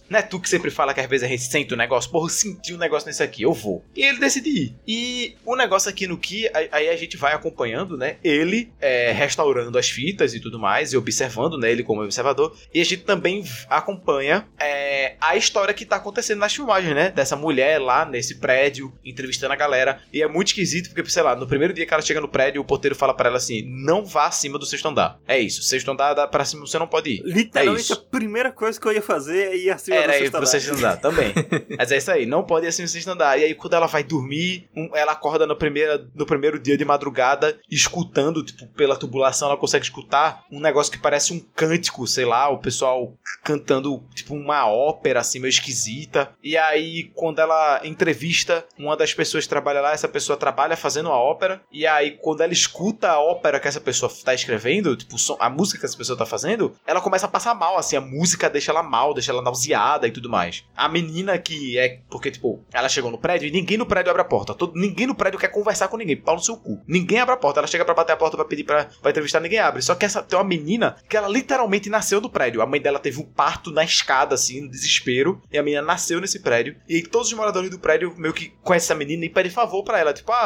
não é tu que sempre fala que às vezes a gente sente o negócio? Porra, eu senti um negócio nesse aqui, eu vou. E ele decide ir. E o negócio aqui no que, aí a gente vai acompanhando, né, ele restaurando as fitas e tudo mais, e observando, né, ele como observador, e a gente também acompanha a história que tá acontecendo nas filmagens, né, dessa mulher lá nesse prédio, entrevistando a galera, e é muito esquisito, porque, sei lá, no primeiro dia que ela chega no prédio, o porteiro fala pra ela assim, não vá acima do sexto andar. É isso, sexto andar pra cima você não pode ir. Literalmente a primeira coisa que eu ia fazer é ir acima do sexto andar também. Mas é isso aí, não pode ir acima do sexto andar. E aí quando ela vai dormir, ela acorda no primeiro dia de madrugada, escutando, tipo, pela tubulação, ela consegue escutar um negócio que parece um cântico, sei lá, o pessoal cantando, tipo, uma ópera, assim, meio esquisita. E aí, quando ela entrevista uma das pessoas que trabalha lá, essa pessoa trabalha fazendo a ópera, e aí, quando ela escuta a ópera que essa pessoa tá escrevendo, tipo, a música que essa pessoa tá fazendo, ela começa a passar mal, assim, a música deixa ela mal, deixa ela nauseada e tudo mais. A menina que porque, tipo, ela chegou no prédio e ninguém no prédio abre a porta. Ninguém no prédio quer conversar com ninguém, pau no seu cu. Ninguém abre a porta, ela chega pra bater a porta pra pedir pra entrevistar, ninguém abre. Só que tem uma menina que ela literalmente nasceu no prédio. A mãe dela teve um parto na escada, assim, no desespero, e a menina nasceu nesse prédio. E aí todos os moradores do prédio meio que conhecem essa menina e pedem favor pra ela, tipo,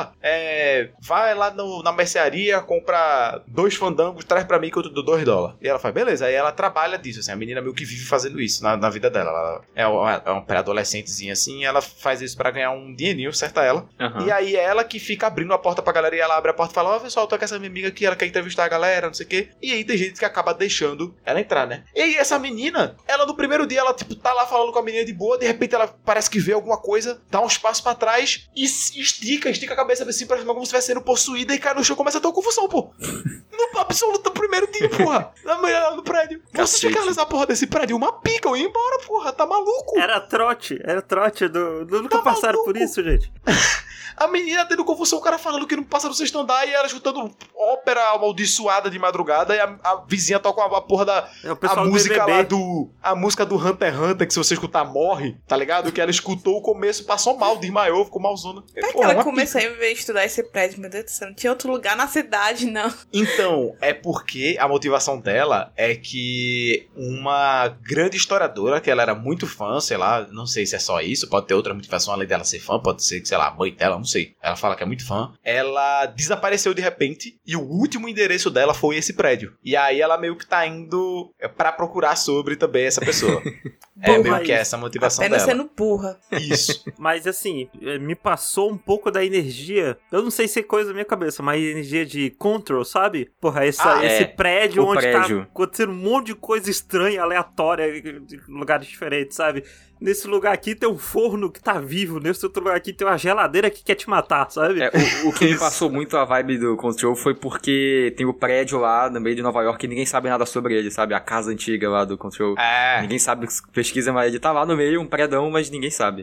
vai lá na mercearia, compra 2 fandangos, traz pra mim que eu te dou $2. E ela faz, beleza. Aí ela trabalha disso, assim, a menina meio que vive fazendo isso na vida dela. Ela é uma pré-adolescentezinha assim, ela faz isso pra ganhar um dinheirinho, certa ela. Uhum. E aí ela que fica abrindo a porta pra galera, e ela abre a porta e fala, pessoal, tô com essa minha amiga aqui, ela quer entrevistar a galera, não sei o quê. E aí tem gente que acaba deixando ela entrar, né? E aí essa menina, ela no primeiro dia, ela tipo tá lá falando com a menina de boa, de repente ela parece que vê alguma coisa, dá uns passos pra trás e estica a cabeça assim, parece como se estivesse sendo possuída, e cai no chão, começa a ter uma confusão, pô. No absoluto primeiro dia, porra. Na manhã lá no prédio. Você fica nessa porra desse prédio, uma pica, eu ia embora, porra, tá maluco? Era trote nunca passaram por isso, gente. A menina tendo confusão, o cara falando que não passa no sexto andar, e ela escutando ópera amaldiçoada de madrugada, e a vizinha toca a porra da a música lá a música do Hunter x Hunter, que se você escutar morre, tá ligado? Que ela escutou o começo, passou mal, desmaiou, ficou malzona. Até que ela começou a estudar esse prédio, meu Deus do céu, não tinha outro lugar na cidade, não. Então, é porque a motivação dela é que uma grande historiadora, que ela era muito fã, sei lá, não sei se é só isso, pode ter outra motivação além dela ser fã, pode ser, sei lá, a mãe dela, não sei. Ela fala que é muito fã. Ela desapareceu de repente e o último endereço dela foi esse prédio. E aí ela meio que tá indo pra procurar sobre também essa pessoa. Meio que essa a motivação apenas dela. Sendo burra. Isso. Mas assim, me passou um pouco da energia, eu não sei se é coisa da minha cabeça, mas energia de Control, sabe? Porra, esse prédio onde tá acontecendo um monte de coisa estranha, aleatória, de lugares diferentes, sabe? Nesse lugar aqui tem um forno que tá vivo, nesse outro lugar aqui tem uma geladeira que quer te matar, sabe? O que me passou muito a vibe do Control foi porque tem o prédio lá no meio de Nova York e ninguém sabe nada sobre ele, sabe? A casa antiga lá do Control. Ninguém sabe, pesquisa, mas ele tá lá no meio, um prédão, mas ninguém sabe.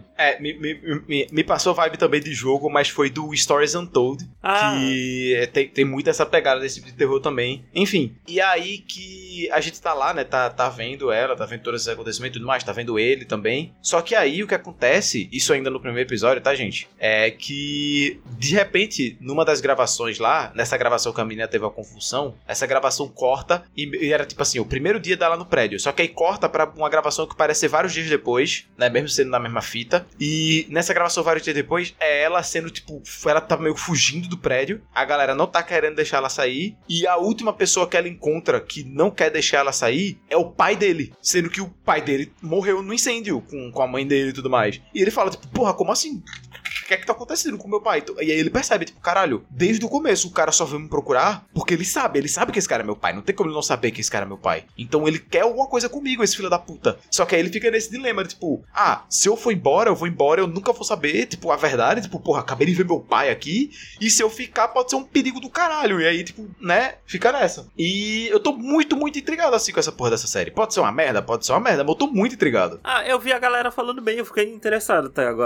Me passou a vibe também de jogo, mas foi do Stories Untold, que tem muito essa pegada desse tipo de terror também. Enfim, e aí que a gente tá lá, né? Tá vendo ela, tá vendo todos esses acontecimentos e tudo mais, tá vendo ele também. Só que aí o que acontece, isso ainda no primeiro episódio, tá, gente? É que, de repente, numa das gravações lá, nessa gravação que a menina teve uma confusão, essa gravação corta e era tipo assim, o primeiro dia dela no prédio. Só que aí corta pra uma gravação que parece ser vários dias depois, né? Mesmo sendo na mesma fita. E nessa gravação vários dias depois, é ela sendo tipo, ela tá meio fugindo do prédio, a galera não tá querendo deixar ela sair, e a última pessoa que ela encontra que não quer deixar ela sair é o pai dele, sendo que o pai dele morreu no incêndio com a mãe dele e tudo mais. E ele fala, tipo, porra, como assim? O que é que tá acontecendo com meu pai? E aí ele percebe, tipo, caralho, desde o começo o cara só veio me procurar porque ele sabe que esse cara é meu pai. Não tem como ele não saber que esse cara é meu pai. Então ele quer alguma coisa comigo, esse filho da puta. Só que aí ele fica nesse dilema, tipo, se eu for embora, eu vou embora, eu nunca vou saber, tipo, a verdade, tipo, porra, acabei de ver meu pai aqui, e se eu ficar pode ser um perigo do caralho. E aí, tipo, né, fica nessa. E eu tô muito, muito intrigado, assim, com essa porra dessa série. Pode ser uma merda, mas eu tô muito intrigado. Eu vi a galera falando bem, eu fiquei interessado até agora.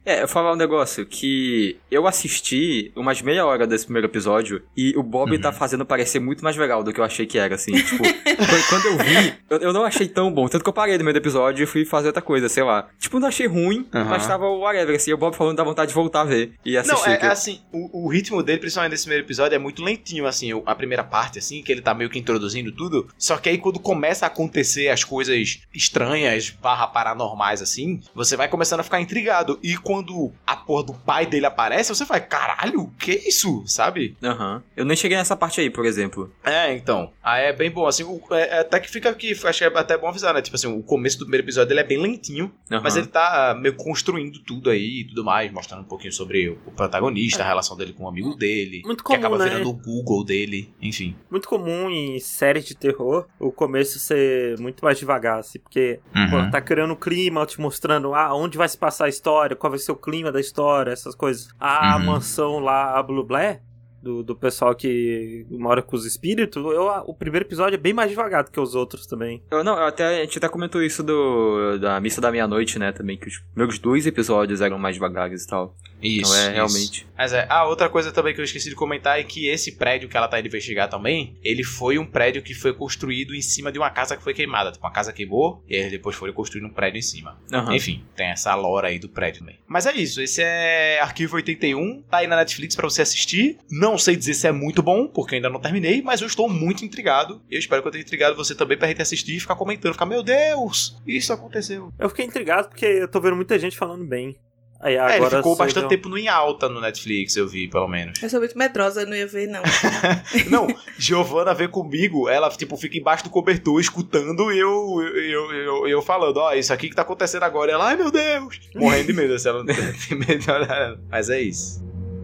Eu falar um negócio que eu assisti umas meia hora desse primeiro episódio e o Bob tá fazendo parecer muito mais legal do que eu achei que era, assim. Tipo, quando eu vi, eu não achei tão bom. Tanto que eu parei no meio do episódio e fui fazer outra coisa, sei lá. Tipo, não achei ruim, mas tava whatever, assim. O Bob falando da vontade de voltar a ver e assistir. Não, assim, o ritmo dele, principalmente nesse primeiro episódio, é muito lentinho, assim. A primeira parte, assim, que ele tá meio que introduzindo tudo. Só que aí quando começa a acontecer as coisas estranhas, paranormais, assim, você vai começando a ficar intrigado. E quando a porra do pai dele aparece, você vai, caralho, que isso? Sabe? Eu nem cheguei nessa parte aí, por exemplo. Então. Aí é bem bom, assim, até que fica aqui, acho que é até bom avisar, né? Tipo assim, o começo do primeiro episódio ele é bem lentinho, mas ele tá meio construindo tudo aí e tudo mais, mostrando um pouquinho sobre o protagonista, a relação dele com o amigo dele, muito que comum, acaba né? virando o Google dele, enfim. Muito comum em séries de terror o começo ser muito mais devagar, assim, porque pô, tá criando um clima, te mostrando onde vai se passar a história, qual vai ser o clima da história, essas coisas. A mansão lá, a Blue Blair, do pessoal que mora com os espíritos, o primeiro episódio é bem mais devagar do que os outros também. A gente até comentou isso da Missa da Meia-Noite, né, também, que os meus 2 episódios eram mais devagares e tal. Isso, então realmente. Mas outra coisa também que eu esqueci de comentar é que esse prédio que ela tá indo investigar também, ele foi um prédio que foi construído em cima de uma casa que foi queimada. Tipo, uma casa queimou e aí depois foram construindo um prédio em cima. Enfim, tem essa lore aí do prédio também. Mas é isso, esse é Arquivo 81, tá aí na Netflix pra você assistir. Não sei dizer se é muito bom, porque ainda não terminei, mas eu estou muito intrigado. Eu espero que eu tenha intrigado você também pra gente assistir e ficar comentando, ficar, meu Deus, isso aconteceu. Eu fiquei intrigado porque eu tô vendo muita gente falando bem. Aí agora ele ficou bastante tempo em alta no Netflix, eu vi, pelo menos. Eu sou muito medrosa, eu não ia ver, não. Não, Giovana vê comigo, ela, tipo, fica embaixo do cobertor, escutando e eu falando, isso aqui que tá acontecendo agora. E ela, ai meu Deus, morrendo de medo, se ela não tem medo de olhar. Mas é isso.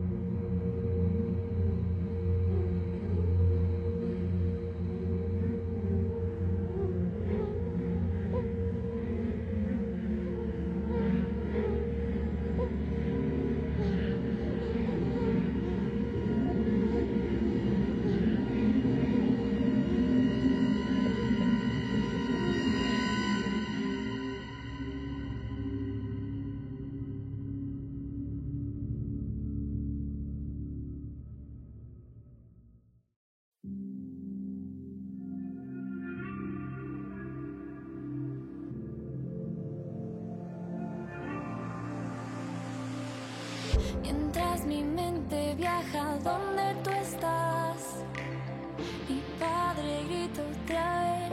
Mientras mi mente viaja donde tú estás, mi padre grita otra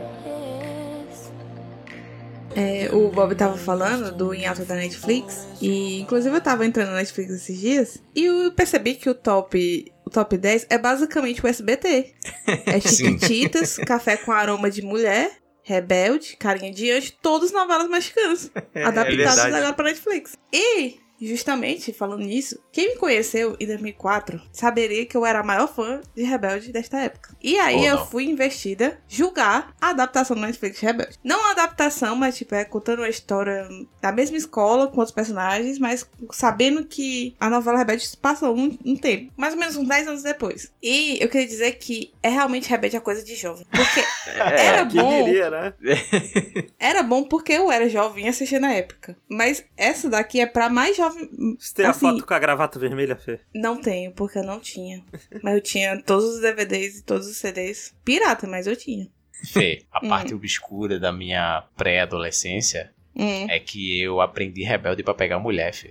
vez. O Bob tava falando do Em Alta da Netflix, e inclusive eu tava entrando na Netflix esses dias, e eu percebi que o top 10 é basicamente o SBT. É Chiquititas, Café com Aroma de Mulher, Rebelde, Carinha de Anjo, todas novelas mexicanas, adaptadas agora pra Netflix. E, justamente, falando nisso, quem me conheceu em 2004 saberia que eu era a maior fã de Rebelde desta época. E aí eu fui investida julgar a adaptação do Netflix de Rebelde. Não a adaptação, mas tipo, contando uma história da mesma escola, com outros personagens, mas sabendo que a novela Rebelde se passa um tempo, mais ou menos uns 10 anos depois. E eu queria dizer que realmente Rebelde é coisa de jovem. Porque era bom. Diria, né? Era bom porque eu era jovem e assistia na época. Mas essa daqui é pra mais jovem. Você tem a foto com a gravata vermelha, Fê? Não tenho, porque eu não tinha. Mas eu tinha todos os DVDs e todos os CDs. Pirata, mas eu tinha. Fê, a parte obscura da minha pré-adolescência é que eu aprendi Rebelde pra pegar mulher, Fê.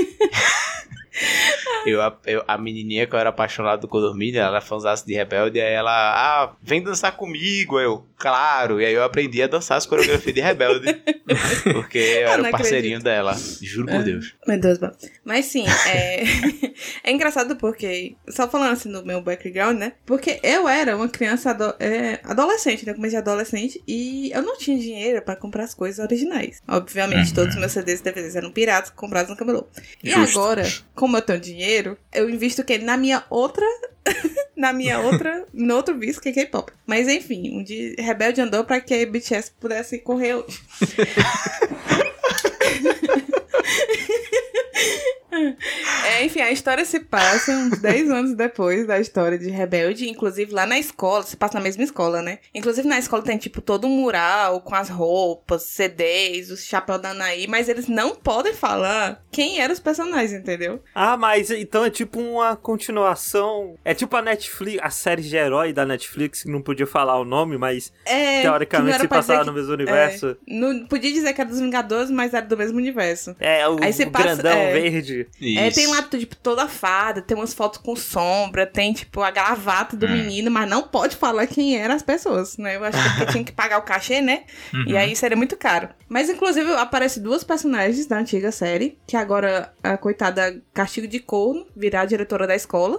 A menininha que eu era apaixonado do condomínio, ela era fãzaça de Rebelde, aí ela, vem dançar comigo, claro, e aí eu aprendi a dançar as coreografias de Rebelde, porque eu era o parceirinho dela, juro por Deus. Meu Deus, mas sim, é engraçado porque, só falando assim do meu background, né, porque eu era uma criança adolescente, né, comecei adolescente, e eu não tinha dinheiro pra comprar as coisas originais. Obviamente, todos os meus CDs e DVDs eram piratas, comprados no camelô. E agora, como eu tenho dinheiro, eu invisto o quê? No outro vício, que é K-pop. Mas enfim, um dia Rebelde andou pra que a BTS pudesse correr hoje. Enfim, a história se passa uns 10 anos depois da história de Rebelde. Inclusive, lá na escola, se passa na mesma escola, né? Inclusive, na escola tem, tipo, todo um mural com as roupas, CDs, o chapéu da Anaí, mas eles não podem falar quem eram os personagens, entendeu? Ah, mas então é tipo uma continuação. É tipo a Netflix, a série de herói da Netflix, que não podia falar o nome, mas teoricamente se passava no mesmo universo. Não podia dizer que era dos Vingadores, mas era do mesmo universo. O grandão verde. Tem lá, tipo, toda a fada, tem umas fotos com sombra, tem, tipo, a gravata do menino, mas não pode falar quem eram as pessoas, né? Eu acho que porque tinha que pagar o cachê, né? E aí seria muito caro. Mas, inclusive, aparece duas personagens da antiga série, que agora a coitada Castigo de Corno virá a diretora da escola.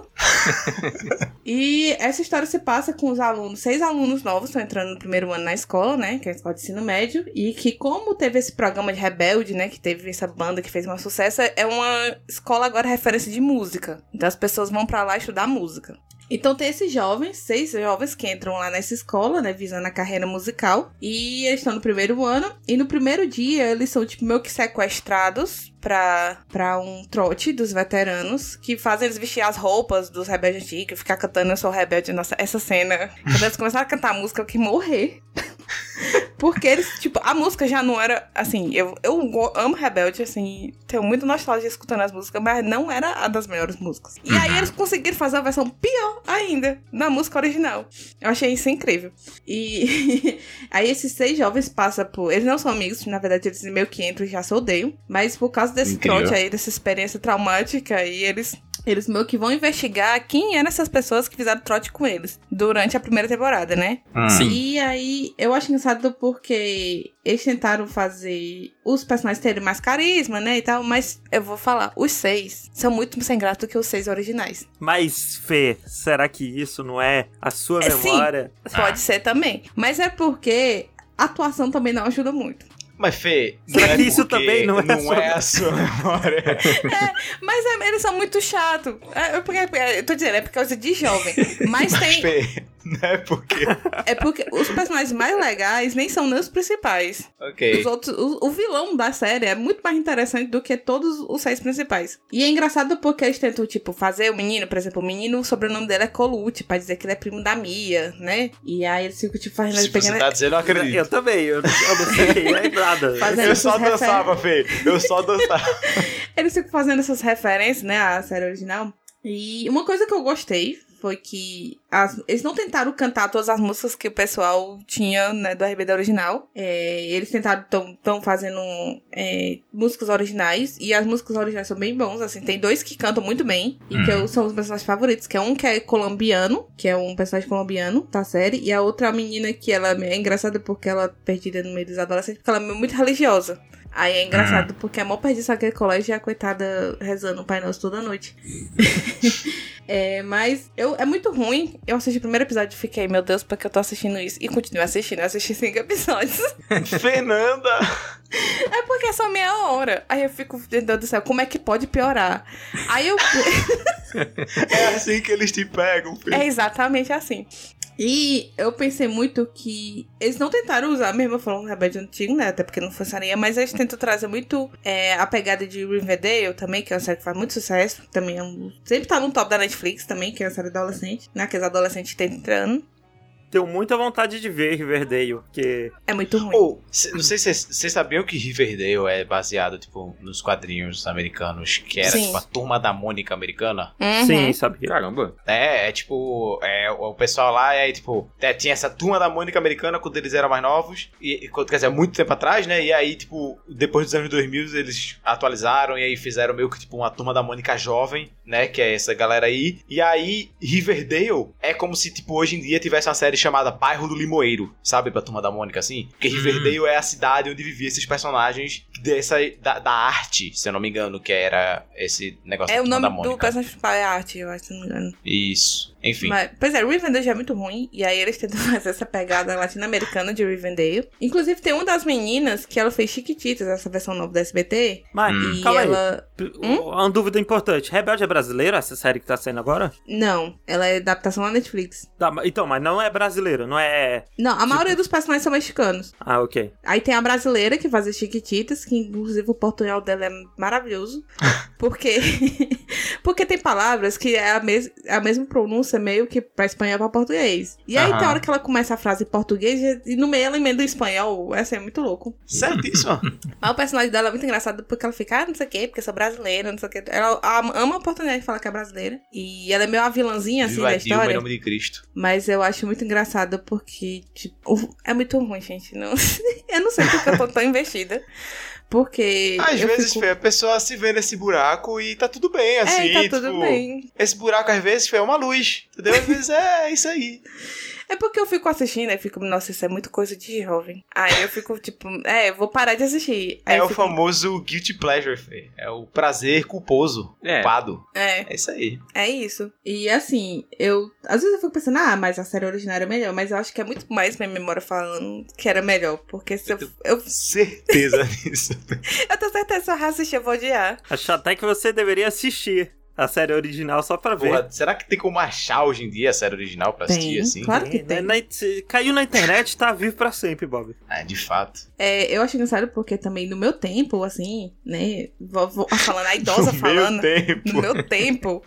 E essa história se passa com os alunos, 6 alunos novos estão entrando no primeiro ano na escola, né? Que é a escola de ensino médio. E que, como teve esse programa de Rebelde, né? Que teve essa banda que fez um sucesso, é uma escola agora referência de música. Então as pessoas vão pra lá estudar música. Então tem esses jovens, 6 jovens que entram lá nessa escola, né, visando a carreira musical. E eles estão no primeiro ano. E no primeiro dia, eles são, tipo, meio que sequestrados pra um trote dos veteranos, que fazem eles vestir as roupas dos rebeldes antigos, ficar cantando Eu Sou Rebelde. Nossa, essa cena, quando eles começaram a cantar a música, eu queria morrer. Porque eles, tipo, a música já não era, assim, eu amo Rebelde, assim, tenho muita nostalgia escutando as músicas, mas não era a das melhores músicas. E aí eles conseguiram fazer uma versão pior ainda, da música original. Eu achei isso incrível. E aí esses 6 jovens passam por... Eles não são amigos, na verdade eles meio que entram e já se odeiam, mas por causa desse trote aí, dessa experiência traumática, aí eles meio que vão investigar quem eram essas pessoas que fizeram trote com eles durante a primeira temporada, né? Sim. E aí, eu acho engraçado porque eles tentaram fazer os personagens terem mais carisma, né, e tal, mas eu vou falar, os 6 são muito sem graça do que os 6 originais. Mas, Fê, será que isso não é a sua memória? Sim, pode ser também. Mas é porque a atuação também não ajuda muito. Mas, Fê, será que isso também não é a sua memória? Mas eles são muito chatos. Eu tô dizendo, é por causa de jovem. Mas tem... Fê, não é porque... É porque os personagens mais legais nem são nem os principais. Ok. Os outros, o vilão da série é muito mais interessante do que todos os 6 principais. E é engraçado porque eles tentam, tipo, fazer o menino, por exemplo, o menino, o sobrenome dele é Colucci, pra dizer que ele é primo da Mia, né? E aí eles ficam, tipo, fazendo... Se você tá dizendo, eu acredito. Eu também, eu não sei, é nada. Eu só dançava, Fê. Eu só dançava. Eles ficam fazendo essas referências, né, à série original. E uma coisa que eu gostei foi que eles não tentaram cantar todas as músicas que o pessoal tinha, né, do RBD original. Eles tentaram, estão fazendo músicas originais, e as músicas originais são bem bons, assim, tem 2 que cantam muito bem, e que são os personagens favoritos, que é um que é colombiano, que é um personagem colombiano da série, e a outra menina que ela é engraçada porque ela é perdida no meio dos adolescentes, porque ela é muito religiosa. Aí é engraçado porque a maior perdição naquele colégio é a coitada rezando o Pai Nosso toda noite. Mas é muito ruim. Eu assisti o primeiro episódio e fiquei, meu Deus, por que eu tô assistindo isso? E continuo assistindo. Eu assisti 5 episódios. Fernanda! É porque é só meia hora. Aí eu fico, meu Deus do céu, como é que pode piorar? Aí eu... É assim que eles te pegam, filho. É exatamente assim. E eu pensei muito que eles não tentaram usar, mesmo falando do Rebelde antigo, né? Até porque não funcionaria, mas eles tentam trazer muito a pegada de Riverdale também, que é uma série que faz muito sucesso. Também sempre tá no top da Netflix também, que é uma série adolescente, né? Aqueles adolescentes que estão entrando. Tenho muita vontade de ver Riverdale, porque... É muito ruim. Não sei se vocês sabiam que Riverdale é baseado, tipo, nos quadrinhos americanos, que era, tipo, a Turma da Mônica americana. Uhum. Sim, sabia. Caramba. Tipo, o pessoal lá, e aí, tipo, tinha essa Turma da Mônica americana quando eles eram mais novos, quer dizer, muito tempo atrás, né, e aí, tipo, depois dos anos 2000, eles atualizaram, e aí fizeram meio que, tipo, uma Turma da Mônica jovem, né, que é essa galera aí, e aí, Riverdale é como se, tipo, hoje em dia tivesse uma série chamada Bairro do Limoeiro, sabe, pra Turma da Mônica, assim? Porque Riverdale é a cidade onde viviam esses personagens da arte, se eu não me engano, que era esse negócio da Turma da Mônica. É o nome do personagem principal é arte, eu acho, se não me engano. Isso. Enfim. Pois é, Rivendell já é muito ruim. E aí eles tentam fazer essa pegada latino-americana de Rivendell. Inclusive tem uma das meninas que ela fez Chiquititas, essa versão nova da SBT. Mas, E calma ela... aí. Uma dúvida importante. Rebelde é brasileiro, essa série que tá saindo agora? Não, ela é adaptação da Netflix. Tá, então, mas não é brasileiro, não é... Não, a maioria dos personagens são mexicanos. Ah, ok. Aí tem a brasileira que faz as Chiquititas, que inclusive o portunhol dela é maravilhoso. Porque porque tem palavras que é a mesma pronúncia meio que pra espanhol e pra português. E aí tem hora que ela começa a frase em português e no meio ela emenda em espanhol. Essa é muito louco. Certíssimo. Mas o personagem dela é muito engraçado porque ela fica, não sei o quê, porque eu sou brasileira, não sei o quê. Ela ama a oportunidade de falar que é brasileira. E ela é meio a vilãzinha, assim, Viva da Dilma, em história. nome de Cristo. Mas eu acho muito engraçado porque, tipo, é muito ruim, gente. Não... eu não sei porque eu tô tão investida. Porque. Às eu vezes, fico... Fê, a pessoa se vê nesse buraco e tá tudo bem, assim. tá tipo, tudo bem. Esse buraco, às vezes, Fê, é uma luz. Entendeu? Às vezes é isso aí. É porque eu fico assistindo e fico, nossa, isso é muito coisa de jovem. Aí eu fico, tipo, eu vou parar de assistir. Aí É eu o fico... famoso guilty pleasure, Fê. É o prazer culposo. Culpado. É isso aí. É isso. E assim, às vezes eu fico pensando, mas a série original era melhor. Mas eu acho que é muito mais minha memória falando que era melhor. Porque se eu Certeza disso. eu tenho certeza que se eu reassistir, eu vou odiar. Acho até que você deveria assistir a série original só pra ver. Porra, será que tem como achar hoje em dia a série original pra assistir, assim? Claro que tem. Caiu na internet, tá vivo pra sempre, Bob. De fato. Eu acho engraçado porque também no meu tempo, assim, né? Vou falando, a idosa falando. No meu tempo,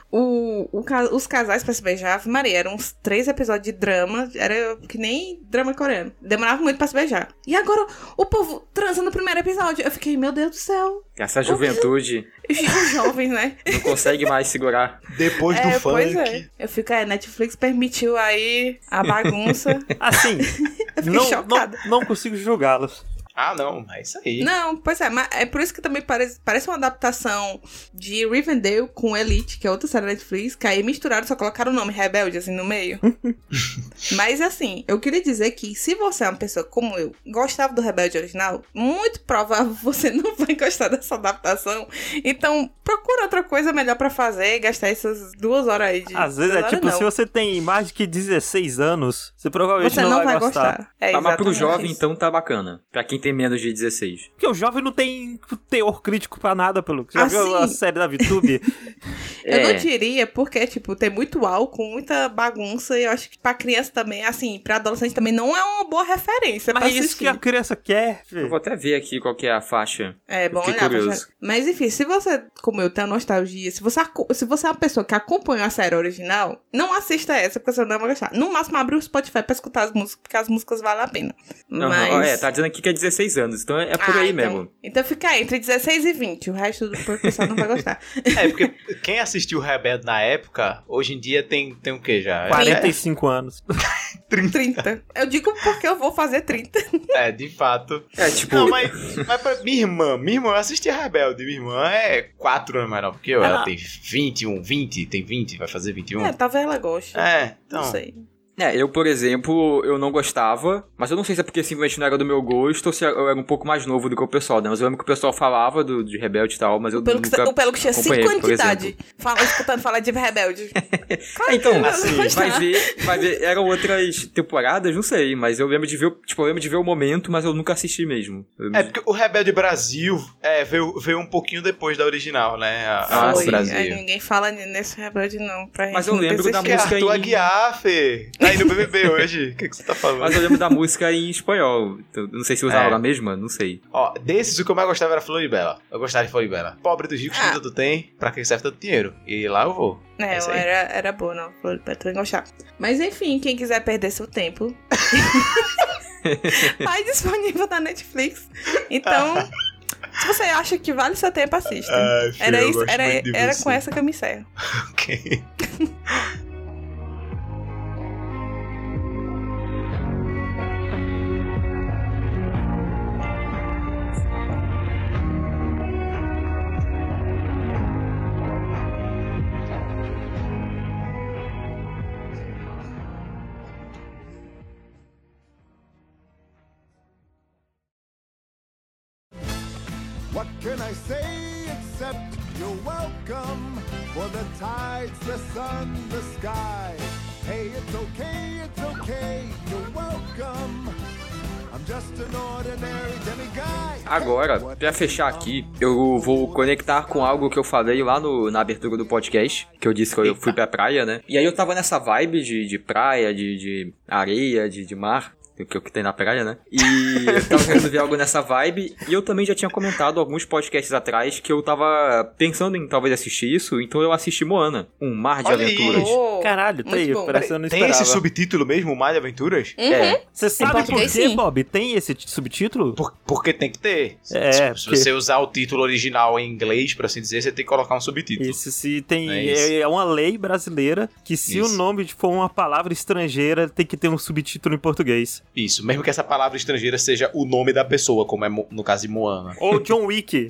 os casais pra se beijar, Ave Maria, eram uns 3 episódios de drama, era que nem drama coreano. Demorava muito pra se beijar. E agora, o povo transa no primeiro episódio. Eu fiquei, meu Deus do céu. Essa juventude Os jovens, né? não consegue mais segurar. Depois do funk. Pois é. Eu fico, Netflix permitiu aí a bagunça. Assim, Eu fiquei chocada. não consigo julgá-los. Não, é isso aí. Não, pois é, mas é por isso que também parece uma adaptação de Rivendell com Elite, que é outra série da Netflix, que aí misturaram, só colocaram o nome Rebelde, assim, no meio. Mas, assim, eu queria dizer que se você é uma pessoa como eu, gostava do Rebelde original, muito provável você não vai gostar dessa adaptação. Então, procura outra coisa melhor pra fazer e gastar essas 2 horas aí de... Às vezes tipo, se você tem mais de 16 anos, você provavelmente você não vai gostar. Mas pro jovem, isso. então, tá bacana. Pra quem tem menos de 16. Porque o jovem não tem teor crítico pra nada, pelo que já Assim, viu a série da VTube? Eu não diria, porque, tipo, tem muito álcool, muita bagunça, e eu acho que pra criança também, assim, pra adolescente também não é uma boa referência pra Mas assistir. isso que a criança quer, Eu filho. vou até ver aqui qual que é a faixa. É bom Fiquei olhar. curioso. Mas enfim, se você, como eu, tem a nostalgia, se você é uma pessoa que acompanhou a série original, não assista essa, porque você não vai gostar. No máximo, abre o Spotify pra escutar as músicas, porque as músicas valem a pena. Mas... tá dizendo aqui que é 16 anos, então é por aí mesmo. Então fica aí, entre 16 e 20, o resto do pessoal não vai gostar. Porque quem assistiu Rebelde na época, hoje em dia tem o quê já? 45 anos. 30. Eu digo porque eu vou fazer 30. De fato. Tipo... Não, mas pra minha irmã assistia Rebelde. Minha irmã é 4 anos mais nova que eu. Ela tem 21, 20, tem 20, vai fazer 21. Talvez ela goste. Então. Não sei. Eu, por exemplo, eu não gostava, mas eu não sei se é porque simplesmente não era do meu gosto ou se eu era um pouco mais novo do que o pessoal, né? Mas eu lembro que o pessoal falava de Rebelde e tal, mas eu Pelo nunca que pelo que tinha 5 acompanhei, anos por de exemplo. idade, escutando falar de Rebelde. Claro Então, que eu assim, não gostava. vai ver, eram outras temporadas, não sei, mas eu lembro de ver o momento, mas eu nunca assisti mesmo. Porque o Rebelde Brasil veio um pouquinho depois da original, né? Foi. Brasil. Ninguém fala nesse Rebelde, não. Pra Mas gente eu lembro da desistir. música Arthur em... Aguiar, Fê. Tá aí no BBB hoje. O que você tá falando? Mas eu lembro da música em espanhol. Então, não sei se usava a mesma, não sei. Desses o que eu mais gostava era Floribela. Eu gostava de Floribela. Pobre dos ricos, tudo tu tem, pra que serve tanto dinheiro? E lá eu vou. Era boa, não. Floribela também gostava. Mas enfim, quem quiser perder seu tempo... tá disponível na Netflix. Então... se você acha que vale seu tempo, assista. Era isso, era com essa que eu me encerro. Ok. What can I say? accept you're welcome. For the tides, the sun, the sky. Hey, it's okay, you're welcome. I'm just an ordinary demiguy. Agora, pra fechar aqui, eu vou conectar com algo que eu falei lá na abertura do podcast, que eu disse que eu fui pra praia, né? E aí eu tava nessa vibe de praia, de areia, de mar. Que tem na praia, né? E eu tava querendo ver algo nessa vibe. E eu também já tinha comentado alguns podcasts atrás que eu tava pensando em talvez assistir isso. Então eu assisti Moana, Um Mar de Olha Aventuras. Oh, Caralho, tá aí, muito bom. parece que eu não Tem esperava. esse subtítulo mesmo, O Mar de Aventuras? É. Você sabe por português, quê, sim. Bob? Tem esse subtítulo? Porque tem que ter. É, Se porque- você usar o título original em inglês, por assim dizer, você tem que colocar um subtítulo. Isso, se tem. É isso. É uma lei brasileira que se Isso. o nome for uma palavra estrangeira, tem que ter um subtítulo em português. Isso, mesmo que essa palavra estrangeira seja o nome da pessoa, como é no caso de Moana. Ou John Wick,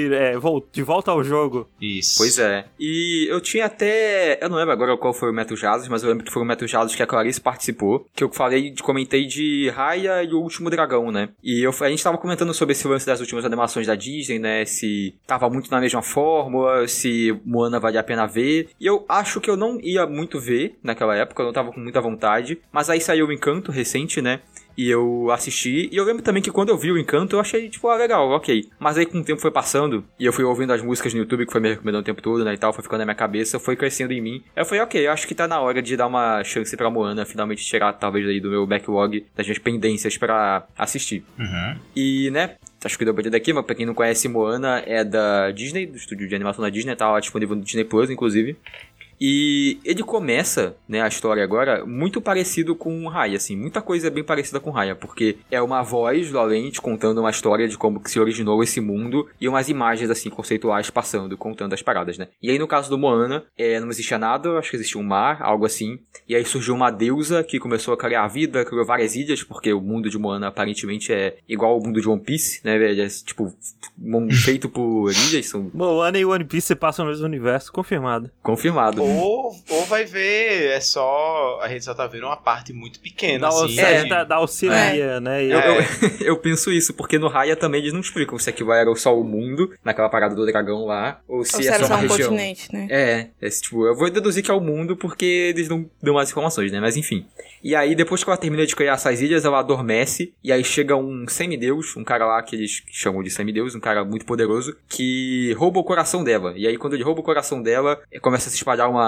de volta ao jogo. Isso. Pois é. E eu tinha até... Eu não lembro agora qual foi o Metal Jados, mas eu lembro que foi o Metal Jados que a Clarice participou, que eu comentei de Raya e o Último Dragão, né? E a gente tava comentando sobre esse lance das últimas animações da Disney, né? Se tava muito na mesma fórmula, se Moana valia a pena ver. E eu acho que eu não ia muito ver naquela época, eu não tava com muita vontade. Mas aí saiu o Encanto recente, né? E eu assisti, e eu lembro também que quando eu vi o Encanto, eu achei, tipo, legal, ok. Mas aí com o tempo foi passando, e eu fui ouvindo as músicas no YouTube, que foi me recomendando o tempo todo, né, e tal, foi ficando na minha cabeça, foi crescendo em mim. Aí eu falei, ok, acho que tá na hora de dar uma chance pra Moana, finalmente tirar, talvez, aí do meu backlog, das minhas pendências pra assistir. Uhum. E, né, acho que deu pra entender aqui, mas pra quem não conhece, Moana é da Disney, do estúdio de animação da Disney, tá lá disponível no Disney Plus, inclusive. E ele começa, né, a história agora, muito parecido com Raya, assim, muita coisa bem parecida com Raya, porque é uma voz do além contando uma história de como que se originou esse mundo e umas imagens, assim, conceituais passando, contando as paradas, né. E aí, no caso do Moana, não existia nada, acho que existia um mar, algo assim, e aí surgiu uma deusa que começou a criar a vida, criou várias ilhas, porque o mundo de Moana aparentemente é igual ao mundo de One Piece, né, velho, é tipo, feito por ilhas, são Moana e One Piece se passam no mesmo universo, confirmado. confirmado. Ou vai ver, a gente só tá vendo uma parte muito pequena, Da, assim. da auxilia, né? E Eu penso isso, porque no Raya também eles não explicam se aquilo era só o mundo, naquela parada do dragão lá, ou se Ou é se era só só uma um região. continente, né? Tipo, eu vou deduzir que é o mundo porque eles não dão mais informações, né? Mas enfim. E aí, depois que ela termina de criar essas ilhas, ela adormece, e aí chega um semideus, um cara lá que eles chamam de semideus, um cara muito poderoso, que rouba o coração dela. E aí, quando ele rouba o coração dela, começam a se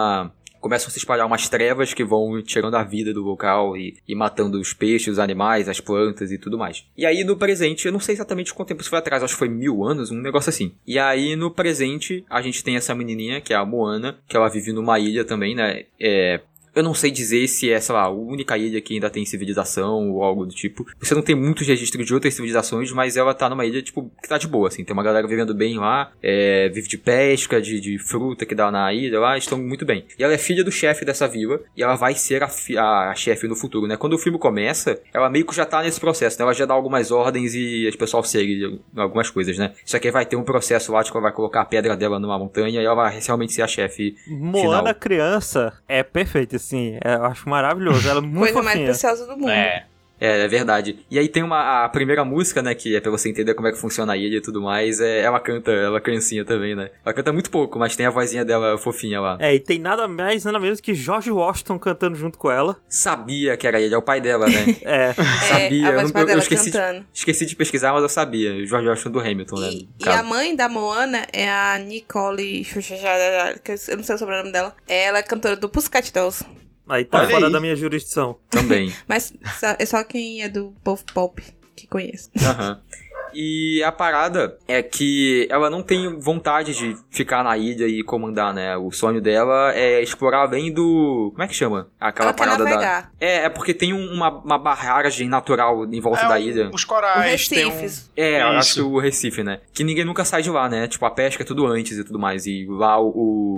espalhar umas trevas que vão tirando a vida do local e matando os peixes, os animais, as plantas e tudo mais. E aí no presente, eu não sei exatamente quanto tempo isso foi atrás, acho que foi 1000 anos, um negócio assim. E aí no presente, a gente tem essa menininha, que é a Moana, que ela vive numa ilha também, né? Eu não sei dizer se é, sei lá, a única ilha que ainda tem civilização ou algo do tipo. Você não tem muitos registros de outras civilizações, mas ela tá numa ilha, tipo, que tá de boa, assim. Tem uma galera vivendo bem lá, vive de pesca, de fruta que dá na ilha lá, estão muito bem. E ela é filha do chefe dessa vila, e ela vai ser a chefe no futuro, né? Quando o filme começa, ela meio que já tá nesse processo, né? Ela já dá algumas ordens e o pessoal segue algumas coisas, né? Só que aí vai ter um processo lá de que ela vai colocar a pedra dela numa montanha e ela vai realmente ser a chefe Moana final. criança é perfeita, assim. Eu acho maravilhoso. Ela é muito Coisa mais fofinha. preciosa do mundo. É verdade. E aí tem a primeira música, né, que é pra você entender como é que funciona a ilha e tudo mais, ela canta, ela é criancinha também, né? Ela canta muito pouco, mas tem a vozinha dela fofinha lá. E tem nada mais, nada menos que George Washington cantando junto com ela. Sabia que era ele, é o pai dela, né? Sabia, a voz do pai dela cantando. esqueci de pesquisar, mas eu sabia. O George Washington do Hamilton, né? E a mãe da Moana é a Nicole, que eu não sei o sobrenome dela. Ela é cantora do Pussycat Dolls. Aí tá Olha fora aí. da minha jurisdição. Também. Mas é só quem é do povo pop que conhece. Aham. E a parada é que ela não tem vontade de ficar na ilha e comandar, né? O sonho dela é explorar além do... Como é que chama? Aquela Ela quer parada navegar. É porque tem uma barragem natural em volta da ilha. Os O corais, tem Recifes. Eu Isso. acho o Recife, né? Que ninguém nunca sai de lá, né? Tipo, a pesca é tudo antes e tudo mais. E lá o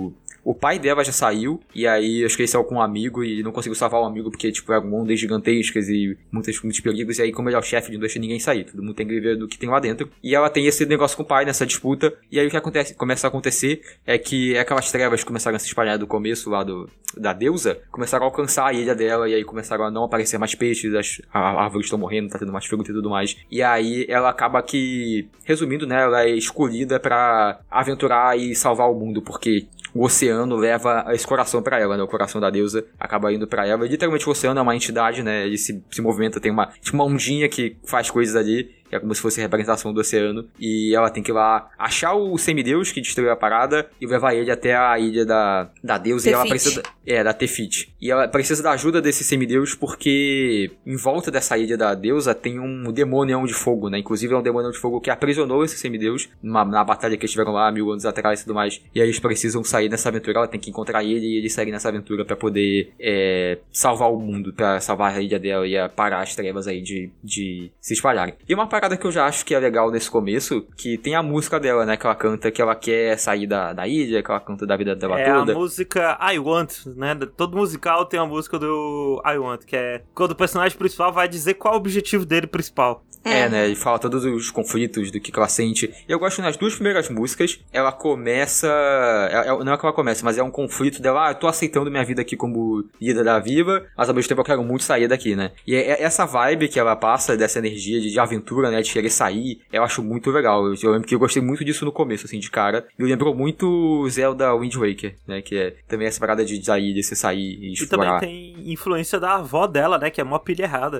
o pai dela já saiu, e aí acho que ele saiu com um amigo e não conseguiu salvar o amigo porque, tipo, eram ondas gigantescas e muitos perigos, e aí como ele é o chefe, não deixa ninguém sair, todo mundo tem que ver do que tem lá dentro. E ela tem esse negócio com o pai nessa disputa, e aí o que começa a acontecer é que aquelas trevas começaram a se espalhar do começo lá da deusa, começaram a alcançar a ilha dela, e aí começaram a não aparecer mais peixes, as árvores estão morrendo, tá tendo mais fruta e tudo mais. E aí ela acaba que, resumindo, né, ela é escolhida pra aventurar e salvar o mundo, porque o oceano leva esse coração pra ela, né? O coração da deusa acaba indo pra ela. E, literalmente o oceano é uma entidade, né? Ele se movimenta, tem uma ondinha que faz coisas ali. É como se fosse a representação do oceano. E ela tem que ir lá achar o semideus que destruiu a parada e levar ele até a ilha da deusa. E ela precisa... da Tefit. E ela precisa da ajuda desse semideus porque em volta dessa ilha da deusa tem um demônio de fogo, né? Inclusive é um demônio de fogo que aprisionou esse semideus na batalha que eles tiveram lá 1000 anos atrás e tudo mais. E aí eles precisam sair nessa aventura. Ela tem que encontrar ele e ele sair nessa aventura pra poder salvar o mundo, pra salvar a ilha dela e parar as trevas aí de se espalharem. E uma parada que eu já acho que é legal nesse começo, que tem a música dela, né, que ela canta que ela quer sair da ilha, que ela canta da vida dela toda. É a música I Want, né, todo musical tem uma música do I Want, que é quando o personagem principal vai dizer qual é o objetivo dele principal. Né, ele fala todos os conflitos do que ela sente. E eu gosto nas duas primeiras músicas, ela começa... não é que ela começa, mas é um conflito dela, eu tô aceitando minha vida aqui como líder da viva, mas ao mesmo tempo eu quero muito sair daqui, né. E essa vibe que ela passa, dessa energia de aventura, né, de querer sair, eu acho muito legal. Eu lembro que eu gostei muito disso no começo, assim, de cara. Me lembrou muito Zelda Wind Waker, né, que é também essa parada de sair, de você sair e explorar. E também tem influência da avó dela, né, que é mó pilha errada.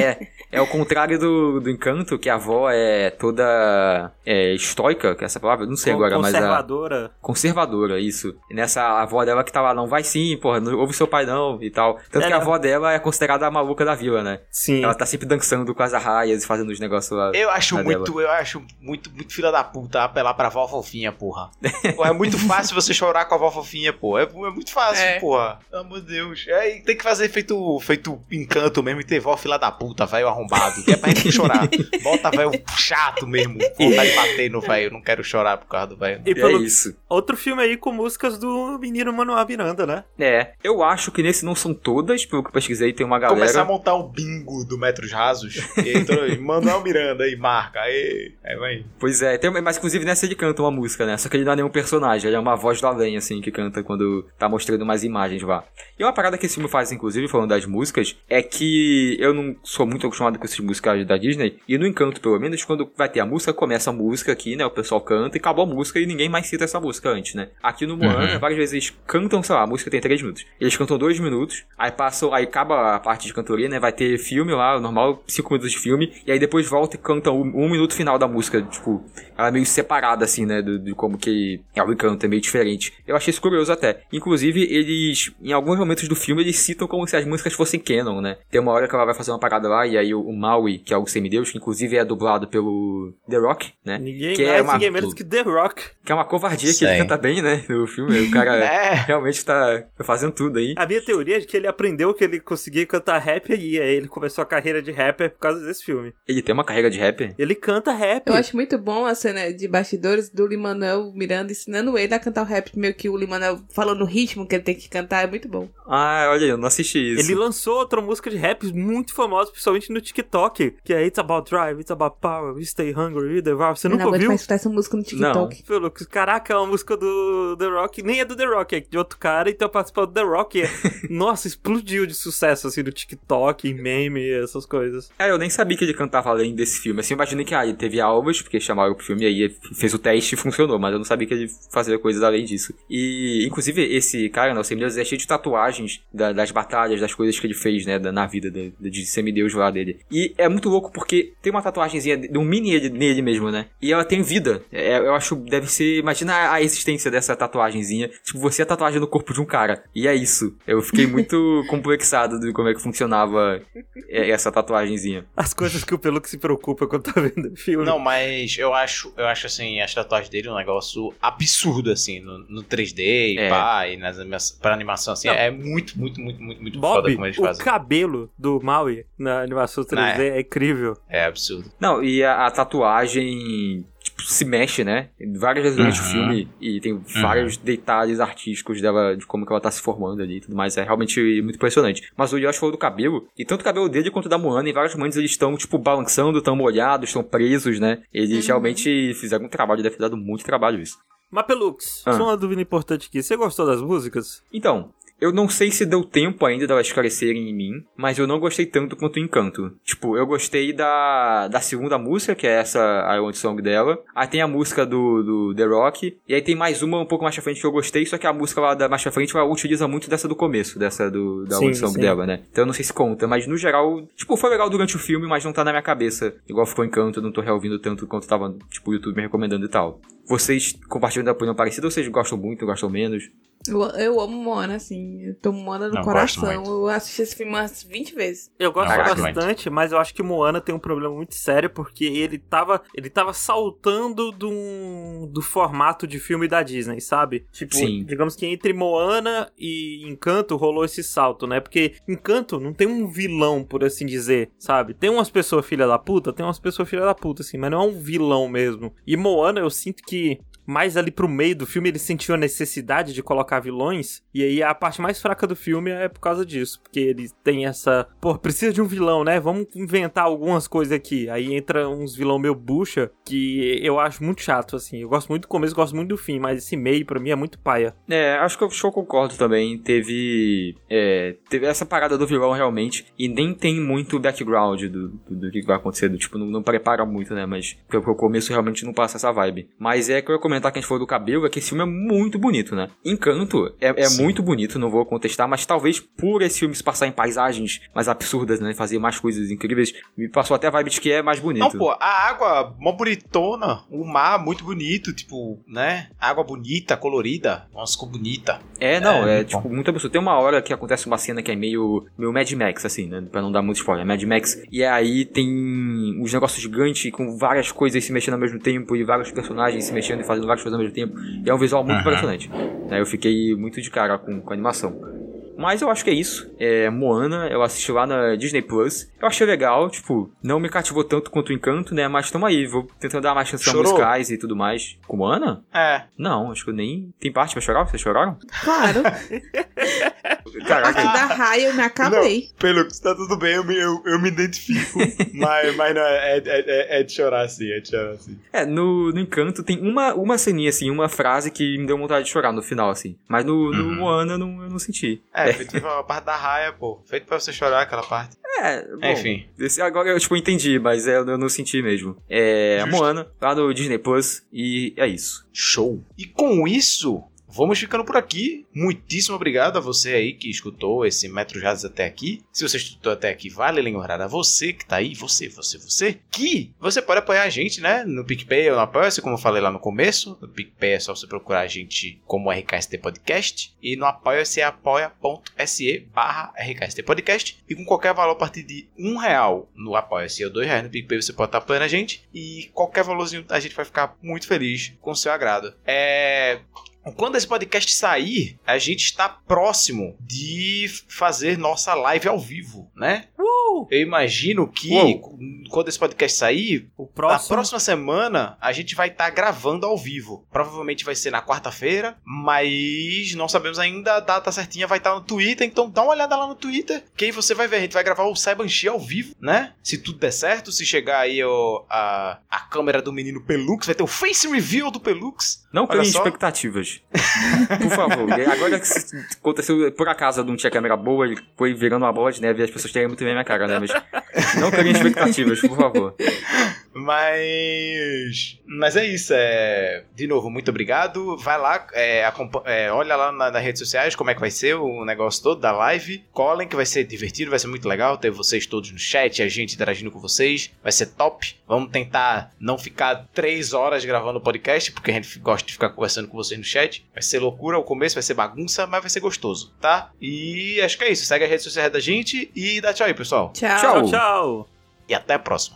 É o contrário do Encanto, que a avó é toda estoica, que é essa palavra, não sei agora, mas conservadora, isso. E nessa avó dela que tá lá, não vai sim, porra, não ouve seu pai não, e tal. Tanto que a avó dela é considerada a maluca da vila, né? Sim. Ela tá sempre dançando com as arraias e fazendo os negócios lá. Eu acho muito filha da puta apelar pra vó fofinha, porra. Porra, é muito fácil você chorar com a vó fofinha, porra. É muito fácil, porra. Pelo amor de Deus. Tem que fazer feito Encanto mesmo e ter vó filha da puta, velho arrombado. Que é pra gente chorar. Bota velho chato mesmo. Vontade de bater no velho. Não quero chorar por causa do velho. E é isso. Outro filme aí com músicas do menino Manuel Miranda, né? Eu acho que nesse não são todas, pelo que eu pesquisei, tem uma galera... Começar a montar um bingo do Metros Rasos. E aí, Manuel Miranda aí, marca. Aí vai. Pois é, mas inclusive nessa ele canta uma música, né? Só que ele não é nenhum personagem, ele é uma voz do além, assim, que canta quando tá mostrando mais imagens lá. E uma parada que esse filme faz, inclusive, falando das músicas, é que eu não sou muito acostumado com esses musicais da Disney, e no Encanto, pelo menos, quando vai ter a música, começa a música aqui, né? O pessoal canta e acabou a música e ninguém mais cita essa música antes, né? Aqui no Moana, várias vezes eles cantam, sei lá, a música tem 3 minutos. Eles cantam 2 minutos, aí acaba a parte de cantoria, né? Vai ter filme lá, normal, 5 minutos de filme, e aí depois volta e canta 1 minuto final da música, tipo, ela é meio separada, assim, né? De como que é o Encanto, é meio diferente. Eu achei isso curioso até. Inclusive, eles, em alguns momentos do filme, eles citam como se as músicas fossem canon, né? Tem uma hora que ela vai fazer uma parada lá, e aí o Maui, que é o semideus, que inclusive é dublado pelo The Rock, né? Ninguém menos que The Rock. Que é uma covardia que ele canta bem, né? No filme, o cara realmente tá fazendo tudo aí. A minha teoria é de que ele aprendeu que ele conseguia cantar rap e aí ele começou a carreira de rapper por causa desse filme. Ele tem uma carreira de rapper? Ele canta rap. Eu acho muito bom a cena de bastidores do Lin-Manuel Miranda ensinando ele a cantar o rap, meio que o Lin-Manuel falando o ritmo que ele tem que cantar, é muito bom. Ah, olha aí, eu não assisti isso. Ele lançou outra música de rap muito famosa, principalmente no TikTok, que é It's About Drive, It's About Power, We Stay Hungry, We Devour. Você nunca ouviu? Não, ele escutar essa música no TikTok. Não. Caraca, é uma música do The Rock, nem é do The Rock, é de outro cara, então participou do The Rock. Nossa, explodiu de sucesso, assim, no TikTok, em meme, essas coisas. Eu nem sabia que ele cantava além desse filme. Assim, eu imaginei que ele teve álbuns, porque chamaram pro filme e aí fez o teste e funcionou, mas eu não sabia que ele fazia coisas além disso. E, inclusive, esse cara, né, o Semideus, é cheio de tatuagens das batalhas, das coisas que ele fez, né, na vida de Semideus lá dele. E é muito louco porque tem uma tatuagenzinha de um mini nele mesmo, né? E ela tem vida. Eu acho, deve ser, imagina a existência dessa tatuagenzinha. Tipo, você é a tatuagem no corpo de um cara. E é isso. Eu fiquei muito complexado de como é que funcionava essa tatuagenzinha. As coisas que o Peluca se preocupa quando tá vendo o filme. Não, mas eu acho assim, as tatuagens dele um negócio absurdo, assim, no 3D e pá, e pra animação, assim, é muito Bob, foda como eles fazem. O cabelo do Maui na animação 3D é incrível. É absurdo. Não, e a tatuagem... Tipo, se mexe, né? Várias vezes durante o filme, e tem vários detalhes artísticos dela, de como que ela tá se formando ali e tudo mais. É realmente muito impressionante. Mas o Yoshi falou do cabelo, e tanto o cabelo dele quanto o da Moana, em vários momentos eles estão, tipo, balançando, estão molhados, estão presos, né? Eles realmente fizeram um trabalho, deve ter dado muito trabalho isso. Mas, Pelux, só uma dúvida importante aqui. Você gostou das músicas? Então, eu não sei se deu tempo ainda delas esclarecerem em mim, mas eu não gostei tanto quanto o Encanto. Tipo, eu gostei da segunda música, que é essa I Want Song dela. Aí tem a música do The Rock, e aí tem mais uma um pouco mais pra frente que eu gostei, só que a música lá mais pra frente ela utiliza muito dessa do começo, da I Want Song dela, né? Então eu não sei se conta, mas no geral, tipo, foi legal durante o filme, mas não tá na minha cabeça. Igual ficou Encanto, eu não tô reouvindo tanto quanto tava, tipo, o YouTube me recomendando e tal. Vocês compartilham da opinião parecida ou vocês gostam muito, gostam menos? Eu amo Moana, assim. Eu tô Moana no Não, coração. gosto muito. Eu assisti esse filme umas 20 vezes. Eu gosto Não, bastante, mas eu acho que Moana tem um problema muito sério, porque ele tava saltando do formato de filme da Disney, sabe? Tipo, Sim. digamos que entre Moana e Encanto rolou esse salto, né? Porque Encanto não tem um vilão, por assim dizer, sabe? Tem umas pessoas filha da puta, assim, mas não é um vilão mesmo. E Moana, eu sinto que mais ali pro meio do filme, ele sentiu a necessidade de colocar vilões, e aí a parte mais fraca do filme é por causa disso, porque ele tem essa, precisa de um vilão, né, vamos inventar algumas coisas aqui, aí entra uns vilão meio bucha, que eu acho muito chato, assim, eu gosto muito do começo, gosto muito do fim, mas esse meio pra mim é muito paia. Acho que eu concordo também, teve essa parada do vilão realmente, e nem tem muito background do que vai acontecer, tipo, não prepara muito, né, mas porque o começo realmente não passa essa vibe, mas que eu ia comentar que a gente falou do cabelo, é que esse filme é muito bonito, né? Encanto é muito bonito, não vou contestar, mas talvez por esse filme se passar em paisagens mais absurdas, né? Fazer mais coisas incríveis, me passou até a vibe de que é mais bonito. Não, pô, a água mó bonitona, o mar muito bonito, tipo, né? Água bonita, colorida, nossa, ficou bonita. Tipo, muito absurdo. Tem uma hora que acontece uma cena que é meio Mad Max, assim, né? Pra não dar muito spoiler, Mad Max, e aí tem uns negócios gigantes com várias coisas se mexendo ao mesmo tempo, e vários personagens se mexendo e fazendo várias coisas ao mesmo tempo, e é um visual muito impressionante. Eu fiquei muito de cara com a animação. Mas eu acho que é isso. Moana, eu assisti lá na Disney Plus. Eu achei legal, tipo, não me cativou tanto quanto o Encanto, né? Mas tamo aí, vou tentando dar mais chance a musicais e tudo mais. Com Moana? Não, acho que eu nem... Tem parte pra chorar? Vocês choraram? Claro. Caraca. A parte da raia eu me acabei. Não, pelo que tá tudo bem, eu me identifico. mas não, é de chorar assim, No Encanto tem uma ceninha, assim, uma frase que me deu vontade de chorar no final, assim. Mas no Moana eu não senti. Feito a parte da raia, pô. Feito pra você chorar aquela parte. Bom, enfim. Agora eu, tipo, entendi, mas eu não senti mesmo. A Moana, lá no Disney Plus, e é isso. Show. E com isso, vamos ficando por aqui. Muitíssimo obrigado a você aí que escutou esse Metro Jazz até aqui. Se você escutou até aqui, vale lembrar a você que tá aí, você, que você pode apoiar a gente, né? No PicPay ou no Apoia-se, como eu falei lá no começo. No PicPay é só você procurar a gente como RKST Podcast. E no Apoia-se é apoia.se/RKST Podcast. E com qualquer valor a partir de R$1 no Apoia-se ou R$2 no PicPay, você pode estar apoiando a gente. E qualquer valorzinho a gente vai ficar muito feliz com o seu agrado. Quando esse podcast sair, a gente está próximo de fazer nossa live ao vivo, né? Eu imagino que quando esse podcast sair, na próxima semana a gente vai estar gravando ao vivo. Provavelmente vai ser na quarta-feira, mas não sabemos ainda a data certinha, vai estar no Twitter, então dá uma olhada lá no Twitter, que aí você vai ver, a gente vai gravar o Saibanshi ao vivo, né? Se tudo der certo, se chegar aí a câmera do menino Pelux, vai ter o face reveal do Pelux. Não criem expectativas. Por favor. Agora que aconteceu, por acaso não tinha câmera boa, ele foi virando uma bola de neve e as pessoas querem muito bem a minha cara, né? Mas não criem expectativas, por favor. Mas é isso. De novo, muito obrigado. Vai lá, olha lá nas redes sociais como é que vai ser o negócio todo da live. Colhem, que vai ser divertido, vai ser muito legal ter vocês todos no chat, a gente interagindo com vocês. Vai ser top. Vamos tentar não ficar 3 horas gravando o podcast, porque a gente gosta de ficar conversando com vocês no chat. Vai ser loucura, o começo vai ser bagunça, mas vai ser gostoso, tá? E acho que é isso. Segue as redes sociais da gente e dá tchau aí, pessoal. Tchau. E até a próxima.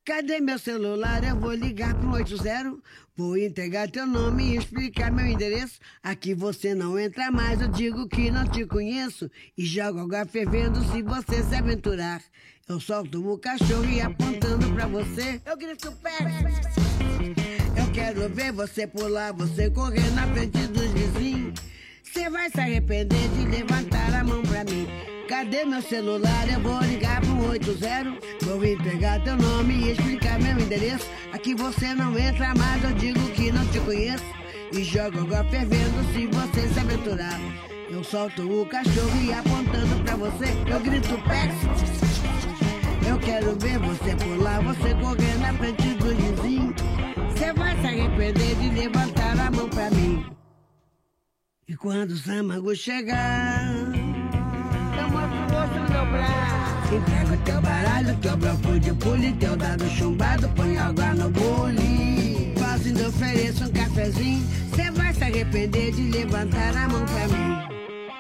Cadê meu celular? Eu vou ligar pro 80. Vou entregar teu nome e explicar meu endereço. Aqui você não entra mais, eu digo que não te conheço. E jogo água fervendo se você se aventurar. Eu solto o cachorro e apontando pra você, eu grito pega. Eu quero ver você pular, você correr na frente dos vizinhos. Você vai se arrepender de levantar a mão pra mim. Cadê meu celular? Eu vou ligar pro 80. Vou entregar teu nome e explicar meu endereço. Aqui você não entra mais, eu digo que não te conheço. E jogo água fervendo se você se aventurar. Eu solto o cachorro e apontando pra você, eu grito pega. Eu quero ver você pular, você correr na frente do vizinho. Você vai se arrepender de levantar a mão pra mim. E quando o Samango chegar, eu mostro o rosto no meu braço. Entrego teu baralho, teu bloco de pule, teu dado chumbado, põe água no bule. Quase ainda ofereço um cafezinho. Você vai se arrepender de levantar a mão pra mim.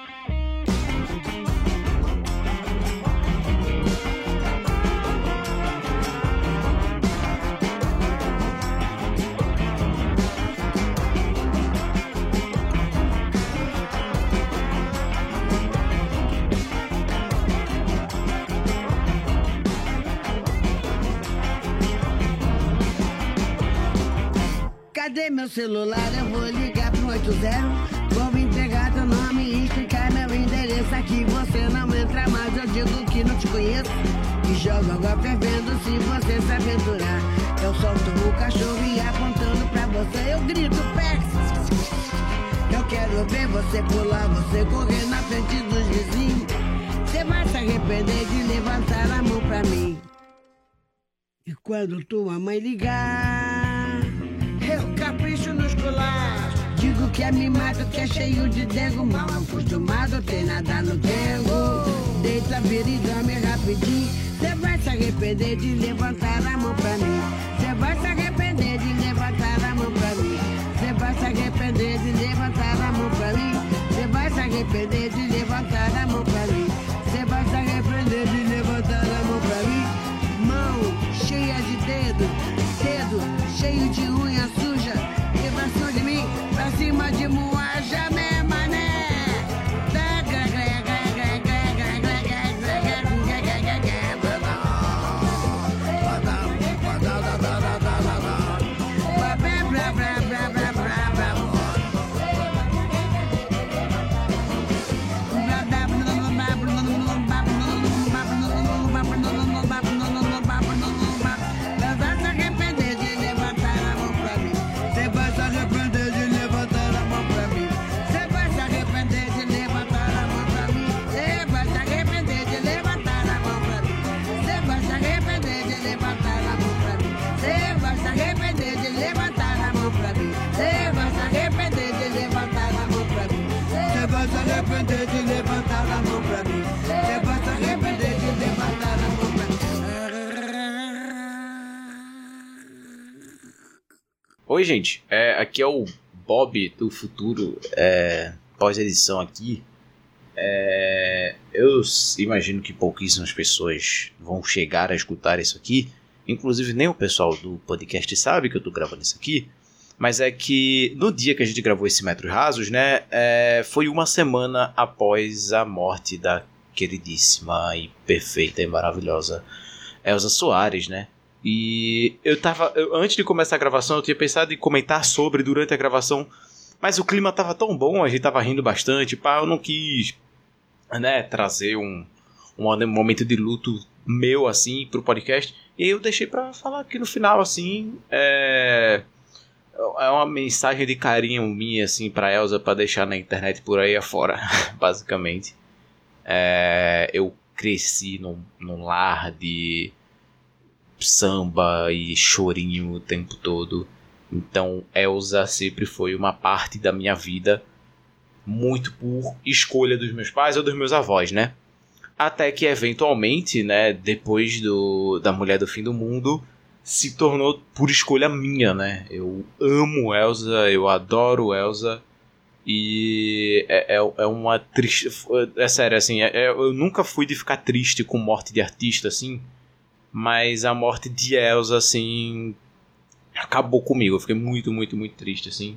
Cadê meu celular? Eu vou ligar pro 80. Vou entregar teu nome e explicar meu endereço. Aqui você não entra mais, eu digo que não te conheço. E jogo água fervendo se você se aventurar. Eu solto o cachorro e apontando pra você, eu grito pega. Eu quero ver você pular, você correr na frente dos vizinhos. Você vai se arrepender de levantar a mão pra mim. E quando tua mãe ligar, eu capricho nos colares. Digo que é mimado, que é cheio de dengo. Mal acostumado, tem nada no dengo. Deita, vira e dorme rapidinho. Cê vai se arrepender de levantar a mão pra mim. Cê vai se arrepender de levantar a mão pra mim. Cê vai se arrepender de levantar a mão pra mim. Cê vai se arrepender de levantar a mão pra mim. Cê vai se arrepender de levantar a mão pra mim. Mão cheia de dedo cheio de unha suja. E passou de mim pra cima de moaja, né, mané? Oi, gente, aqui é o Bob do futuro, pós-edição aqui. Eu imagino que pouquíssimas pessoas vão chegar a escutar isso aqui. Inclusive nem o pessoal do podcast sabe que eu tô gravando isso aqui. Mas é que no dia que a gente gravou esse Metros Rasos, né, foi uma semana após a morte da queridíssima e perfeita e maravilhosa Elza Soares, né? E antes de começar a gravação, eu tinha pensado em comentar sobre durante a gravação, mas o clima tava tão bom, a gente tava rindo bastante, eu não quis, né, trazer um momento de luto meu, assim, pro podcast, e aí eu deixei pra falar aqui no final, assim, é uma mensagem de carinho minha, assim, pra Elza, pra deixar na internet por aí afora, basicamente. Eu cresci num lar de samba e chorinho o tempo todo. Então Elza sempre foi uma parte da minha vida, muito por escolha dos meus pais ou dos meus avós, né? Até que eventualmente, né, depois da Mulher do Fim do Mundo, se tornou por escolha minha, né? Eu amo Elza, eu adoro Elza. E é uma triste... É sério, assim, eu nunca fui de ficar triste com morte de artista, assim. Mas a morte de Elsa, assim, acabou comigo. Eu fiquei muito, muito, muito triste, assim.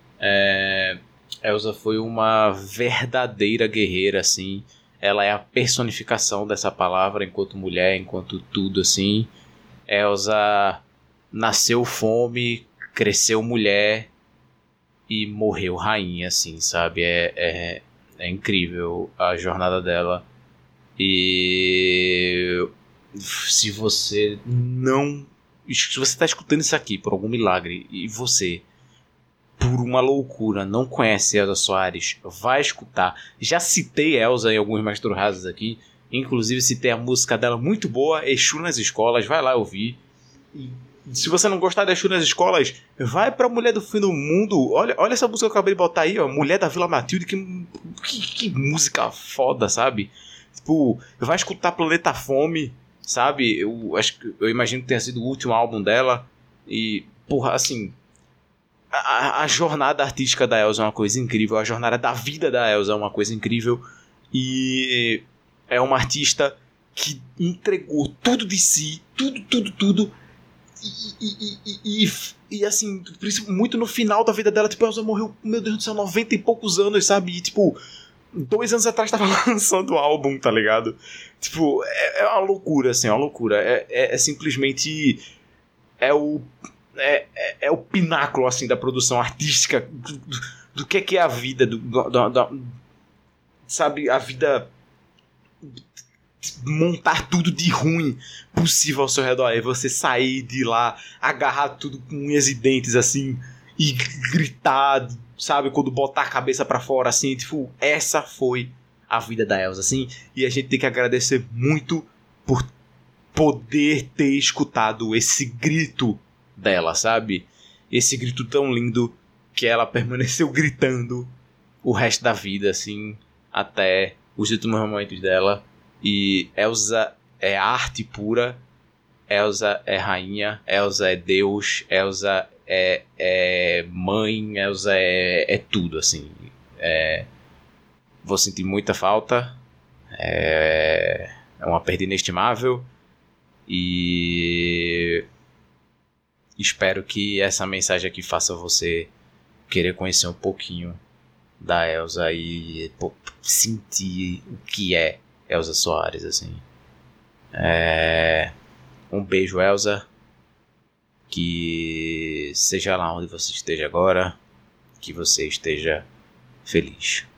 Elsa foi uma verdadeira guerreira, assim. Ela é a personificação dessa palavra enquanto mulher, enquanto tudo, assim. Elsa nasceu fome, cresceu mulher e morreu rainha, assim, sabe? É incrível a jornada dela. E se você tá escutando isso aqui por algum milagre e você, por uma loucura, não conhece Elsa Soares, vai escutar. Já citei Elsa em alguns Mastur Rasos aqui, inclusive citei a música dela muito boa, Exu nas Escolas, vai lá ouvir. E se você não gostar de Exu nas Escolas, vai pra Mulher do Fim do Mundo. Olha essa música que eu acabei de botar aí, ó, Mulher da Vila Matilde, que música foda, sabe? Tipo, vai escutar Planeta Fome, sabe? Eu imagino que tenha sido o último álbum dela. E, porra, assim, a jornada artística da Elsa é uma coisa incrível. A jornada da vida da Elsa é uma coisa incrível. E é uma artista que entregou tudo de si, tudo. E assim, muito no final da vida dela, tipo, a Elsa morreu, meu Deus do céu, 90 e poucos anos, sabe? E, tipo, 2 anos atrás tava lançando o álbum, tá ligado? Tipo, é uma loucura, assim, é uma loucura. É simplesmente... É o pináculo, assim, da produção artística, do que é a vida, sabe, a vida... montar tudo de ruim possível ao seu redor, aí você sair de lá, agarrar tudo com unhas e dentes, assim, e gritar, sabe, quando botar a cabeça pra fora, assim, tipo, essa foi a vida da Elsa, assim, e a gente tem que agradecer muito por poder ter escutado esse grito dela, sabe, esse grito tão lindo que ela permaneceu gritando o resto da vida, assim, até os últimos momentos dela. E Elsa é arte pura, Elsa é rainha, Elsa é Deus, Elsa é mãe, Elsa é tudo, assim. Vou sentir muita falta, é uma perda inestimável, e espero que essa mensagem aqui faça você querer conhecer um pouquinho da Elsa e sentir o que é Elsa Soares, assim. Um beijo, Elsa. Que seja lá onde você esteja agora, que você esteja feliz.